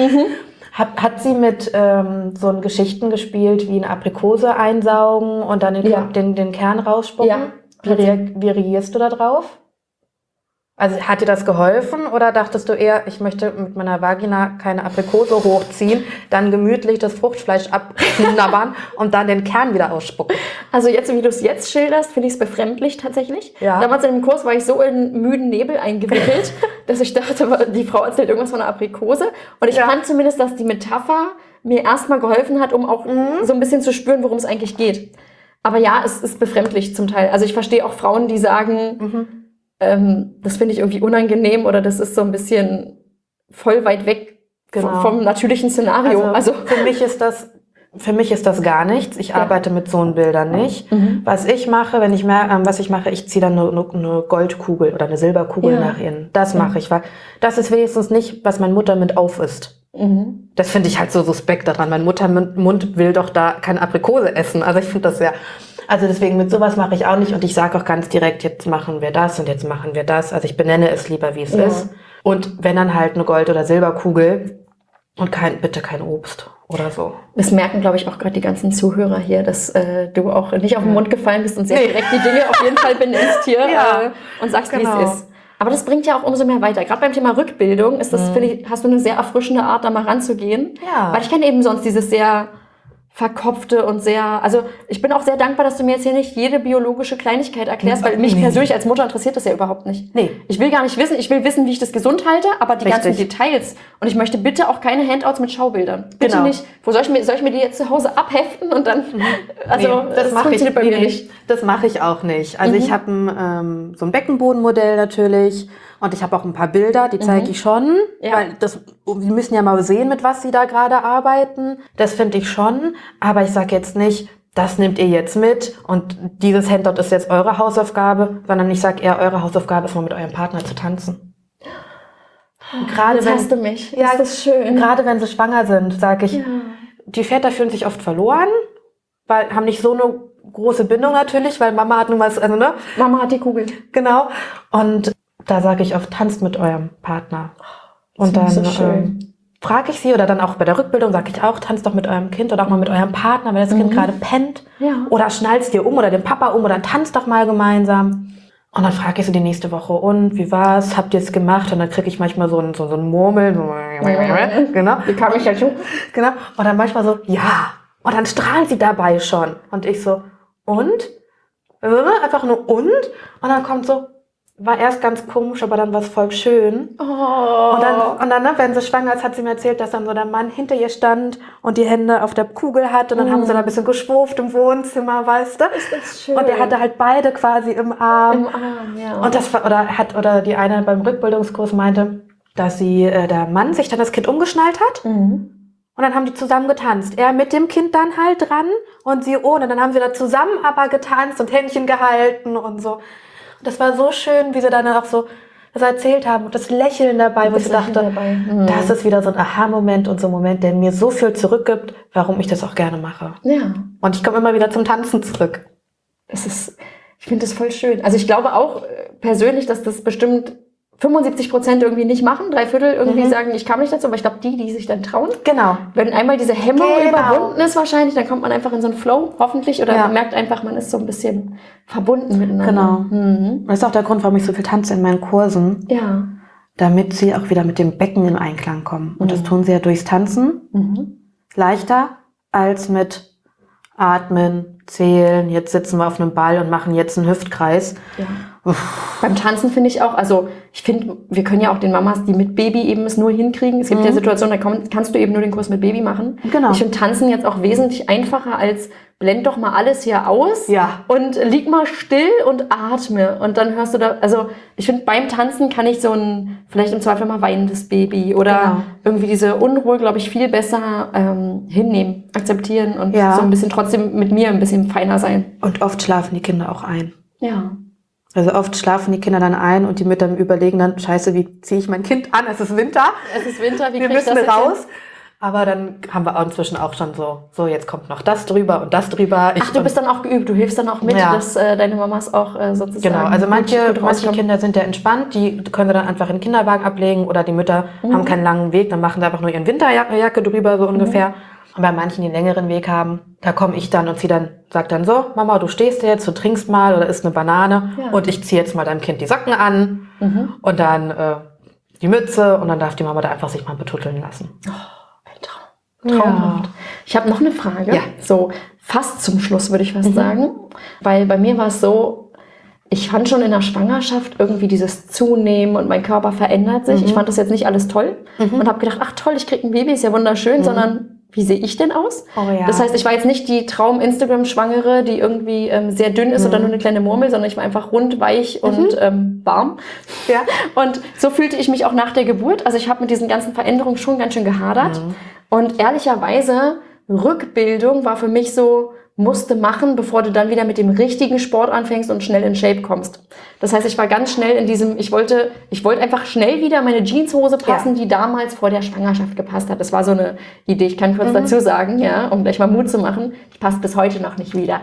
Hat sie mit so Geschichten gespielt, wie eine Aprikose einsaugen und dann den Kern rausspucken? Ja. Wie reagierst du da drauf? Also hat dir das geholfen oder dachtest du eher, ich möchte mit meiner Vagina keine Aprikose hochziehen, dann gemütlich das Fruchtfleisch abknabbern und dann den Kern wieder ausspucken? Also jetzt, wie du es jetzt schilderst, finde ich es befremdlich tatsächlich. Ja. Damals in dem Kurs war ich so in müden Nebel eingewickelt, dass ich dachte, die Frau erzählt irgendwas von einer Aprikose. Und ich fand zumindest, dass die Metapher mir erstmal geholfen hat, um auch so ein bisschen zu spüren, worum es eigentlich geht. Aber ja, es ist befremdlich zum Teil. Also ich verstehe auch Frauen, die sagen, das finde ich irgendwie unangenehm oder das ist so ein bisschen voll weit weg vom natürlichen Szenario. Also für mich ist das gar nichts. Ich arbeite mit so Bildern nicht. Was ich mache, ich ziehe dann eine Goldkugel oder eine Silberkugel nach innen. Das mache ich, weil das ist wenigstens nicht, was mein Muttermund aufisst. Das finde ich halt so suspekt daran. Mein Muttermund will doch da keine Aprikose essen. Also ich finde das also deswegen mit sowas mache ich auch nicht und ich sage auch ganz direkt, jetzt machen wir das und jetzt machen wir das. Also ich benenne es lieber, wie es ist. Und wenn dann halt eine Gold- oder Silberkugel und bitte kein Obst oder so. Das merken, glaube ich, auch gerade die ganzen Zuhörer hier, dass du auch nicht auf den Mund gefallen bist und sehr direkt die Dinge auf jeden Fall benennst hier und sagst, wie es ist. Aber das bringt ja auch umso mehr weiter. Gerade beim Thema Rückbildung ist das, finde ich, hast du eine sehr erfrischende Art, da mal ranzugehen. Ja. Weil ich kenne eben sonst dieses sehr verkopfte und sehr, also ich bin auch sehr dankbar, dass du mir jetzt hier nicht jede biologische Kleinigkeit erklärst, weil mich persönlich als Mutter interessiert das ja überhaupt nicht. Nee. Ich will gar nicht wissen, ich will wissen, wie ich das gesund halte, aber die ganzen Details. Und ich möchte bitte auch keine Handouts mit Schaubildern. Bitte nicht. Wo soll ich mir die jetzt zu Hause abheften und dann, also das funktioniert bei mir nicht. Das mache ich auch nicht. Also ich habe so ein Beckenbodenmodell natürlich. Und ich habe auch ein paar Bilder, die zeige ich schon, weil wir müssen ja mal sehen, mit was sie da gerade arbeiten. Das finde ich schon, aber ich sage jetzt nicht, das nehmt ihr jetzt mit und dieses Handout ist jetzt eure Hausaufgabe, sondern ich sage eher, eure Hausaufgabe ist mal mit eurem Partner zu tanzen. Gerade wenn, hast du mich. Ja, ist das schön. Gerade wenn sie schwanger sind, sage ich, die Väter fühlen sich oft verloren, weil haben nicht so eine große Bindung natürlich, weil Mama hat nun mal, also ne? Mama hat die Kugel. Genau. Und da sage ich oft, tanzt mit eurem Partner. Und dann so frage ich sie, oder dann auch bei der Rückbildung sage ich auch, tanzt doch mit eurem Kind oder auch mal mit eurem Partner, wenn das Kind gerade pennt. Ja. Oder schnallst dir um oder den Papa um oder tanzt doch mal gemeinsam. Und dann frage ich sie die nächste Woche, und wie war's? Habt ihr es gemacht? Und dann kriege ich manchmal so ein Murmeln. Genau. Wie kam ich dazu? Genau. Und dann manchmal so, ja. Und dann strahlt sie dabei schon. Und ich so, und? Einfach nur und? Und dann kommt so, war erst ganz komisch, aber dann war es voll schön. Oh. Und dann, ne, wenn sie schwanger ist, hat sie mir erzählt, dass dann so der Mann hinter ihr stand und die Hände auf der Kugel hat. Und dann haben sie da ein bisschen geschwurft im Wohnzimmer, weißt du? Ist das schön. Und er hatte halt beide quasi im Arm. Im Arm, ja. Und das war, oder die eine beim Rückbildungskurs meinte, dass der Mann sich dann das Kind umgeschnallt hat. Und dann haben die zusammen getanzt. Er mit dem Kind dann halt dran und sie ohne. Dann haben sie da zusammen aber getanzt und Händchen gehalten und so. Und das war so schön, wie sie dann auch so das erzählt haben und das Lächeln dabei, wo ich dachte, das ist wieder so ein Aha-Moment und so ein Moment, der mir so viel zurückgibt, warum ich das auch gerne mache. Ja. Und ich komme immer wieder zum Tanzen zurück. Ich finde das voll schön. Also ich glaube auch persönlich, dass das bestimmt 75% irgendwie nicht machen, 3/4 irgendwie sagen, ich kam nicht dazu, aber ich glaube, die sich dann trauen. Genau. Wenn einmal diese Hemmung überwunden ist wahrscheinlich, dann kommt man einfach in so einen Flow, hoffentlich, oder man merkt einfach, man ist so ein bisschen verbunden miteinander. Genau. Und das ist auch der Grund, warum ich so viel tanze in meinen Kursen. Ja. Damit sie auch wieder mit dem Becken in Einklang kommen. Und das tun sie ja durchs Tanzen. Leichter als mit Atmen, Zählen. Jetzt sitzen wir auf einem Ball und machen jetzt einen Hüftkreis. Ja. Beim Tanzen finde ich auch, also ich finde, wir können ja auch den Mamas, die mit Baby eben es nur hinkriegen. Es gibt ja Situationen, da kannst du eben nur den Kurs mit Baby machen. Genau. Ich finde Tanzen jetzt auch wesentlich einfacher als blend doch mal alles hier aus und lieg mal still und atme. Und dann hörst du da, also ich finde, beim Tanzen kann ich so vielleicht im Zweifel mal weinendes Baby oder irgendwie diese Unruhe, glaube ich, viel besser hinnehmen, akzeptieren und so ein bisschen trotzdem mit mir ein bisschen feiner sein. Und oft schlafen die Kinder auch ein. Ja. Also oft schlafen die Kinder dann ein und die Mütter überlegen dann, scheiße, wie ziehe ich mein Kind an? Es ist Winter. Wie wir müssen raus. Aber dann haben wir auch inzwischen auch schon so jetzt kommt noch das drüber und das drüber. Du bist dann auch geübt, du hilfst dann auch mit, dass deine Mamas auch sozusagen... Genau, also manche Kinder sind ja entspannt, die können wir dann einfach in den Kinderwagen ablegen oder die Mütter haben keinen langen Weg, dann machen sie einfach nur ihren Winterjacke drüber, so ungefähr. Und bei manchen, die einen längeren Weg haben, da komme ich dann und sag dann so, Mama, du stehst jetzt, du trinkst mal oder isst eine Banane und ich ziehe jetzt mal deinem Kind die Socken an und dann die Mütze und dann darf die Mama da einfach sich mal betutteln lassen. Traumhaft. Ja. Ich habe noch eine Frage, so fast zum Schluss würde ich fast sagen, weil bei mir war es so, ich fand schon in der Schwangerschaft irgendwie dieses Zunehmen und mein Körper verändert sich. Ich fand das jetzt nicht alles toll und habe gedacht, ach toll, ich krieg ein Baby, ist ja wunderschön, sondern wie sehe ich denn aus? Oh, ja. Das heißt, ich war jetzt nicht die Traum-Instagram-Schwangere, die irgendwie sehr dünn ist oder nur eine kleine Murmel, sondern ich war einfach rund, weich und warm. Ja. Und so fühlte ich mich auch nach der Geburt. Also ich habe mit diesen ganzen Veränderungen schon ganz schön gehadert. Und ehrlicherweise, Rückbildung war für mich so, musste machen, bevor du dann wieder mit dem richtigen Sport anfängst und schnell in Shape kommst. Das heißt, ich war ganz schnell in diesem, ich wollte einfach schnell wieder meine Jeanshose passen, die damals vor der Schwangerschaft gepasst hat. Das war so eine Idee, ich kann kurz dazu sagen, um gleich mal Mut zu machen. Ich passe bis heute noch nicht wieder.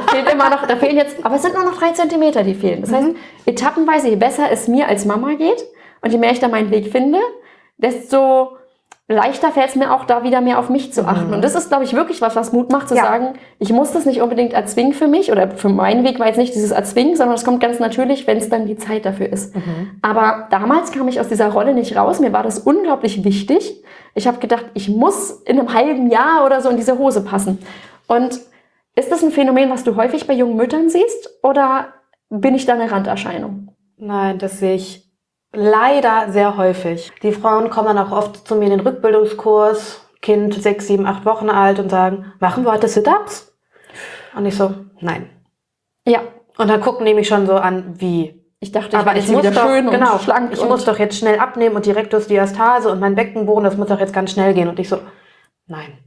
Da fehlen jetzt, aber es sind nur noch 3 Zentimeter, die fehlen. Das heißt, etappenweise, je besser es mir als Mama geht und je mehr ich da meinen Weg finde, desto leichter fällt es mir auch, da wieder mehr auf mich zu achten. Und das ist, glaube ich, wirklich was Mut macht, zu sagen, ich muss das nicht unbedingt erzwingen für mich oder für meinen Weg war jetzt nicht dieses Erzwingen, sondern es kommt ganz natürlich, wenn es dann die Zeit dafür ist. Aber damals kam ich aus dieser Rolle nicht raus. Mir war das unglaublich wichtig. Ich habe gedacht, ich muss in einem halben Jahr oder so in diese Hose passen. Und ist das ein Phänomen, was du häufig bei jungen Müttern siehst oder bin ich da eine Randerscheinung? Nein, das sehe ich leider sehr häufig. Die Frauen kommen dann auch oft zu mir in den Rückbildungskurs, Kind 6, 7, 8 Wochen alt und sagen, machen wir heute Sit-Ups? Und ich so, nein. Ja. Und dann gucken die mich schon so an, wie? Ich dachte, aber ich muss wieder doch, schön genau, und schlank. Ich muss doch jetzt schnell abnehmen und die Rektusdiastase und mein Beckenboden, das muss doch jetzt ganz schnell gehen. Und ich so, nein.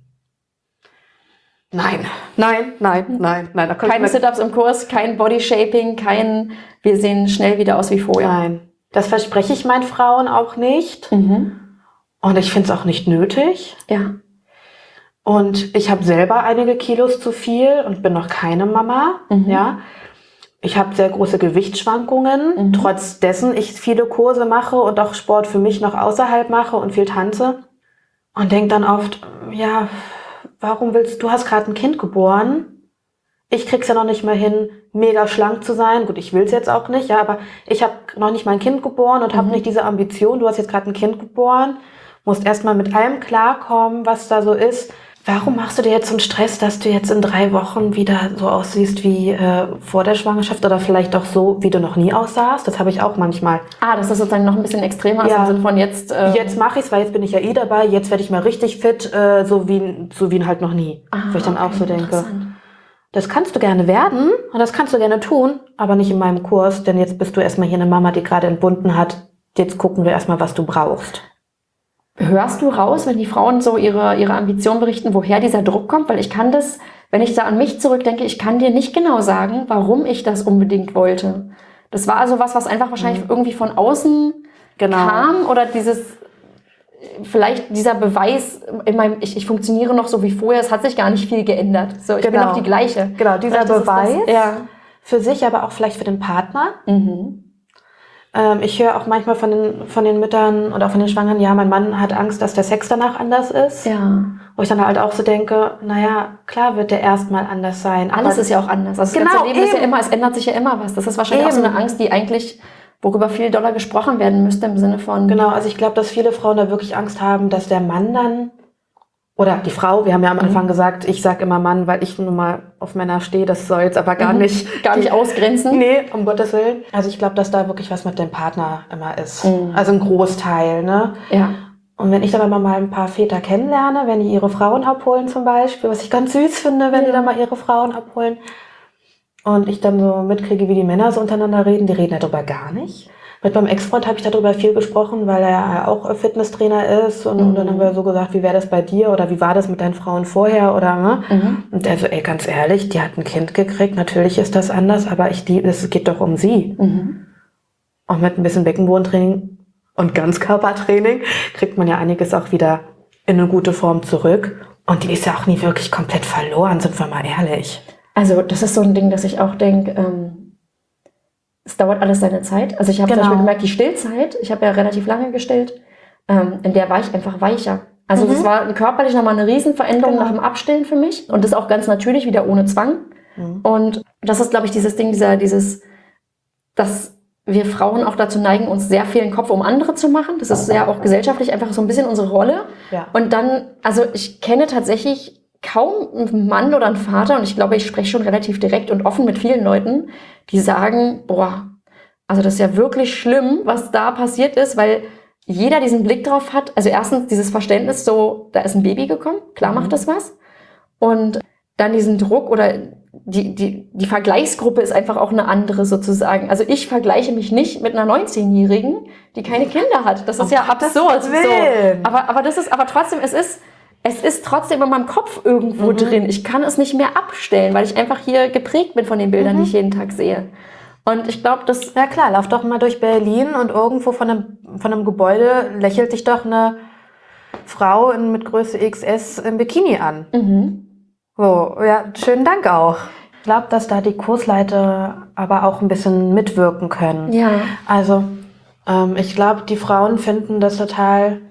Nein. Keine Sit-Ups im Kurs, kein Bodyshaping, kein, wir sehen schnell wieder aus wie vorher. Nein. Das verspreche ich meinen Frauen auch nicht. Und ich finde es auch nicht nötig. Ja. Und ich habe selber einige Kilos zu viel und bin noch keine Mama. Ja. Ich habe sehr große Gewichtsschwankungen, trotz dessen ich viele Kurse mache und auch Sport für mich noch außerhalb mache und viel tanze. Und denke dann oft, ja, du hast gerade ein Kind geboren. Ich krieg's ja noch nicht mal hin, mega schlank zu sein. Gut, ich will's jetzt auch nicht, ja, aber ich habe noch nicht mal ein Kind geboren und habe nicht diese Ambition. Du hast jetzt gerade ein Kind geboren, musst erstmal mit allem klarkommen, was da so ist. Warum machst du dir jetzt so einen Stress, dass du jetzt in 3 Wochen wieder so aussiehst wie vor der Schwangerschaft oder vielleicht auch so, wie du noch nie aussahst? Das habe ich auch manchmal. Das ist sozusagen noch ein bisschen extremer im Sinne von jetzt... Jetzt mache ich's, weil jetzt bin ich ja dabei, jetzt werde ich mal richtig fit, so wie halt noch nie. Wo ich dann auch so denke... Das kannst du gerne werden und das kannst du gerne tun, aber nicht in meinem Kurs, denn jetzt bist du erstmal hier eine Mama, die gerade entbunden hat. Jetzt gucken wir erstmal, was du brauchst. Hörst du raus, wenn die Frauen so ihre Ambition berichten, woher dieser Druck kommt? Weil ich kann das, wenn ich da an mich zurückdenke, ich kann dir nicht genau sagen, warum ich das unbedingt wollte. Das war also was einfach wahrscheinlich irgendwie von außen kam oder vielleicht dieser Beweis, ich funktioniere noch so wie vorher, es hat sich gar nicht viel geändert. So, ich bin noch die Gleiche. Genau, dieser Beweis für sich, aber auch vielleicht für den Partner. Ich höre auch manchmal von den Müttern oder auch von den Schwangeren, ja, mein Mann hat Angst, dass der Sex danach anders ist. Ja. Wo ich dann halt auch so denke, naja, klar wird der erstmal anders sein. Alles ist ja auch anders. Also das ganze Leben ist ja immer, es ändert sich ja immer was. Das ist wahrscheinlich auch so eine Angst, die eigentlich... worüber viel doller gesprochen werden müsste im Sinne von... Genau, also ich glaube, dass viele Frauen da wirklich Angst haben, dass der Mann dann, oder die Frau, wir haben ja am Anfang gesagt, ich sag immer Mann, weil ich nun mal auf Männer stehe, das soll jetzt aber gar nicht ausgrenzen. Nee, um Gottes Willen. Also ich glaube, dass da wirklich was mit dem Partner immer ist. Also ein Großteil, ne? Ja. Und wenn ich dann aber mal ein paar Väter kennenlerne, wenn die ihre Frauen abholen zum Beispiel, was ich ganz süß finde, wenn die dann mal ihre Frauen abholen, und ich dann so mitkriege, wie die Männer so untereinander reden, die reden darüber gar nicht. Mit meinem Ex-Freund habe ich darüber viel gesprochen, weil er ja auch Fitnesstrainer ist. Und dann haben wir so gesagt, wie wäre das bei dir? Oder wie war das mit deinen Frauen vorher? Oder, ne? Und er so, ganz ehrlich, die hat ein Kind gekriegt. Natürlich ist das anders, aber es geht doch um sie. Und mit ein bisschen Beckenbodentraining und Ganzkörpertraining kriegt man ja einiges auch wieder in eine gute Form zurück. Und die ist ja auch nie wirklich komplett verloren, sind wir mal ehrlich. Also das ist so ein Ding, dass ich auch denke, es dauert alles seine Zeit. Also ich habe zum Beispiel gemerkt, die Stillzeit, ich habe ja relativ lange gestillt, in der war ich einfach weicher. Also das war körperlich nochmal eine Riesenveränderung nach dem Abstillen für mich. Und das auch ganz natürlich, wieder ohne Zwang. Und das ist, glaube ich, dieses Ding, dass wir Frauen auch dazu neigen, uns sehr viel den Kopf um andere zu machen. Das ist ja auch gesellschaftlich einfach so ein bisschen unsere Rolle. Ja. Und dann, also ich kenne tatsächlich kaum einen Mann oder einen Vater, und ich glaube, ich spreche schon relativ direkt und offen mit vielen Leuten, die sagen, also das ist ja wirklich schlimm, was da passiert ist, weil jeder diesen Blick drauf hat. Also erstens dieses Verständnis, so, da ist ein Baby gekommen, klar macht das was. Und dann diesen Druck oder die Vergleichsgruppe ist einfach auch eine andere sozusagen. Also ich vergleiche mich nicht mit einer 19-Jährigen, die keine Kinder hat. Das ist ja absurd. So. Aber trotzdem, es ist trotzdem in meinem Kopf irgendwo drin. Ich kann es nicht mehr abstellen, weil ich einfach hier geprägt bin von den Bildern, die ich jeden Tag sehe. Und ich glaube, das... Ja klar, lauf doch mal durch Berlin und irgendwo von einem Gebäude lächelt dich doch eine Frau mit Größe XS im Bikini an. So, ja, schönen Dank auch. Ich glaube, dass da die Kursleiter aber auch ein bisschen mitwirken können. Ja. Also, ich glaube, die Frauen finden das total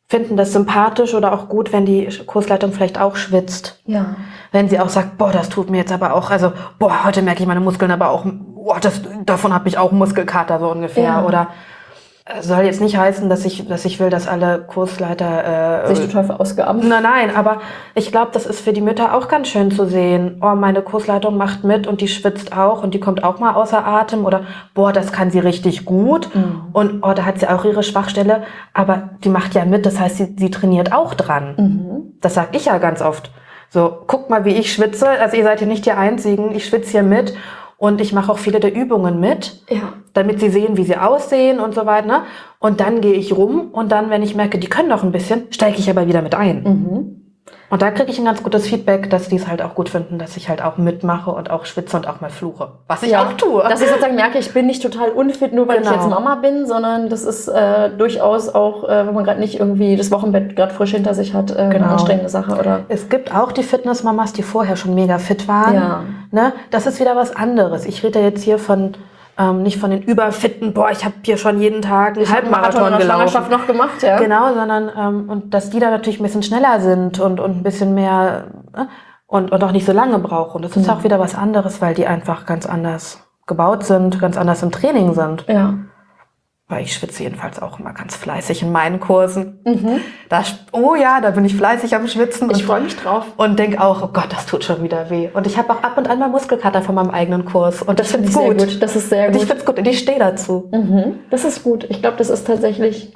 finden das sympathisch oder auch gut, wenn die Kursleitung vielleicht auch schwitzt. Ja. Wenn sie auch sagt, boah, das tut mir jetzt aber auch, also, boah, heute merke ich meine Muskeln aber auch, boah, davon habe ich auch Muskelkater so ungefähr. Ja. Oder soll jetzt nicht heißen, dass ich will, dass alle Kursleiter sich total verausgaben. Nein, aber ich glaube, das ist für die Mütter auch ganz schön zu sehen. Oh, meine Kursleitung macht mit und die schwitzt auch und die kommt auch mal außer Atem. Oder, boah, das kann sie richtig gut. Und, oh, da hat sie auch ihre Schwachstelle. Aber die macht ja mit, das heißt, sie trainiert auch dran. Das sage ich ja ganz oft. So, guckt mal, wie ich schwitze. Also ihr seid hier nicht die Einzigen. Ich schwitze hier mit. Und ich mache auch viele der Übungen mit, damit sie sehen, wie sie aussehen und so weiter. Ne? Und dann gehe ich rum und dann, wenn ich merke, die können noch ein bisschen, steige ich aber wieder mit ein. Und da kriege ich ein ganz gutes Feedback, dass die es halt auch gut finden, dass ich halt auch mitmache und auch schwitze und auch mal fluche. Was ich auch tue. Dass ich sozusagen merke, ich bin nicht total unfit, nur weil ich jetzt Mama bin, sondern das ist durchaus auch, wenn man gerade nicht irgendwie das Wochenbett gerade frisch hinter sich hat, eine anstrengende Sache. Oder? Es gibt auch die Fitnessmamas, die vorher schon mega fit waren. Ja. Ne? Das ist wieder was anderes. Ich rede jetzt hier von nicht von den überfitten, boah, ich habe hier schon jeden Tag einen Halbmarathon gelaufen. Schwangerschaft noch gemacht, ja. Genau, sondern und dass die da natürlich ein bisschen schneller sind und ein bisschen mehr und auch nicht so lange brauchen. Das ist auch wieder was anderes, weil die einfach ganz anders gebaut sind, ganz anders im Training sind. Ja. Weil ich schwitze jedenfalls auch immer ganz fleißig in meinen Kursen. Da bin ich fleißig am Schwitzen. Ich freue mich drauf. Und denke auch, oh Gott, das tut schon wieder weh. Und ich habe auch ab und an mal Muskelkater von meinem eigenen Kurs. Und das finde ich sehr gut. Das ist sehr gut. Und ich finde es gut und ich stehe dazu. Das ist gut. Ich glaube, das ist tatsächlich,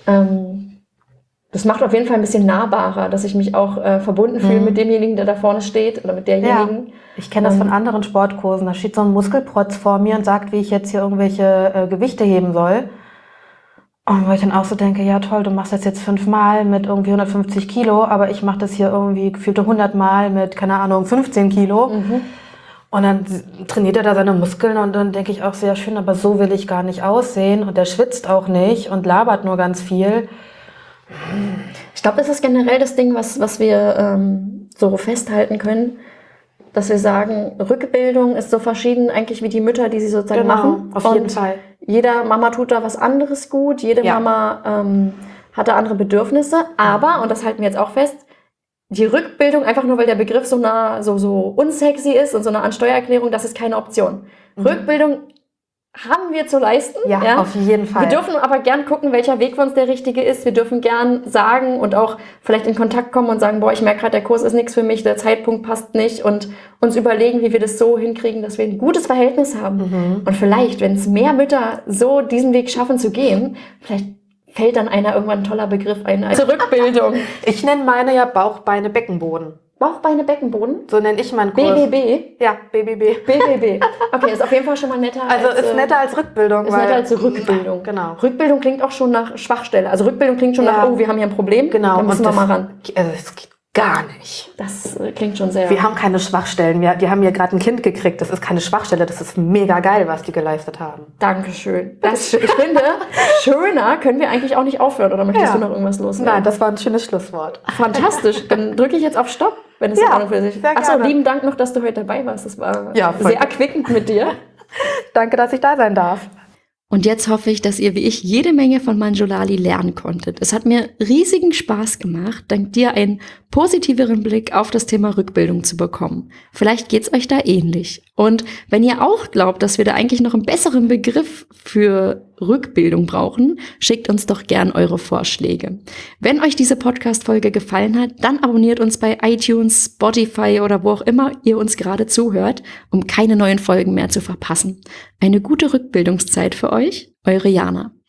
das macht auf jeden Fall ein bisschen nahbarer, dass ich mich auch verbunden fühle mit demjenigen, der da vorne steht oder mit derjenigen. Ja. Ich kenne das von anderen Sportkursen. Da steht so ein Muskelprotz vor mir und sagt, wie ich jetzt hier irgendwelche Gewichte heben soll. Und wo ich dann auch so denke, ja toll, du machst das jetzt 5-mal mit irgendwie 150 Kilo, aber ich mache das hier irgendwie gefühlte 100-mal mit, keine Ahnung, 15 Kilo. Und dann trainiert er da seine Muskeln und dann denke ich auch sehr schön, aber so will ich gar nicht aussehen. Und der schwitzt auch nicht und labert nur ganz viel. Ich glaube, das ist generell das Ding, was wir so festhalten können, dass wir sagen, Rückbildung ist so verschieden eigentlich wie die Mütter, die sie sozusagen machen. Auf jeden Fall. Jeder Mama tut da was anderes gut, jede Mama hat da andere Bedürfnisse, aber, und das halten wir jetzt auch fest, die Rückbildung, einfach nur weil der Begriff so unsexy ist und so eine Art Steuererklärung, das ist keine Option. Rückbildung haben wir zu leisten. Ja, auf jeden Fall. Wir dürfen aber gern gucken, welcher Weg für uns der richtige ist. Wir dürfen gern sagen und auch vielleicht in Kontakt kommen und sagen, boah, ich merke gerade, der Kurs ist nichts für mich, der Zeitpunkt passt nicht und uns überlegen, wie wir das so hinkriegen, dass wir ein gutes Verhältnis haben. Und vielleicht, wenn es mehr Mütter so diesen Weg schaffen zu gehen, vielleicht fällt dann einer irgendwann ein toller Begriff ein als Rückbildung. Ich nenne meine ja Bauch, Beine, Beckenboden. Bauch, Beine, Beckenboden? So nenne ich meinen Kurs. BBB? Ja, BBB. BBB. Okay, ist auf jeden Fall schon mal netter ist netter als Rückbildung. Ist netter als Rückbildung. Genau. Rückbildung klingt auch schon nach Schwachstelle. Also Rückbildung klingt schon nach, oh, wir haben hier ein Problem. Genau. Da müssen wir mal ran. Also es geht gar nicht. Das klingt schon sehr... Wir haben keine Schwachstellen. Die haben hier gerade ein Kind gekriegt. Das ist keine Schwachstelle. Das ist mega geil, was die geleistet haben. Dankeschön. Ich finde, schöner können wir eigentlich auch nicht aufhören. Oder möchtest du noch irgendwas loswerden? Nein, das war ein schönes Schlusswort. Fantastisch. Dann drücke ich jetzt auf Stopp, wenn es in Ordnung für dich ist. Achso, lieben Dank noch, dass du heute dabei warst. Das war sehr erquickend mit dir. Danke, dass ich da sein darf. Und jetzt hoffe ich, dass ihr wie ich jede Menge von Manjulali lernen konntet. Es hat mir riesigen Spaß gemacht, dank dir einen positiveren Blick auf das Thema Rückbildung zu bekommen. Vielleicht geht's euch da ähnlich. Und wenn ihr auch glaubt, dass wir da eigentlich noch einen besseren Begriff für Rückbildung brauchen, schickt uns doch gern eure Vorschläge. Wenn euch diese Podcast-Folge gefallen hat, dann abonniert uns bei iTunes, Spotify oder wo auch immer ihr uns gerade zuhört, um keine neuen Folgen mehr zu verpassen. Eine gute Rückbildungszeit für euch, eure Jana.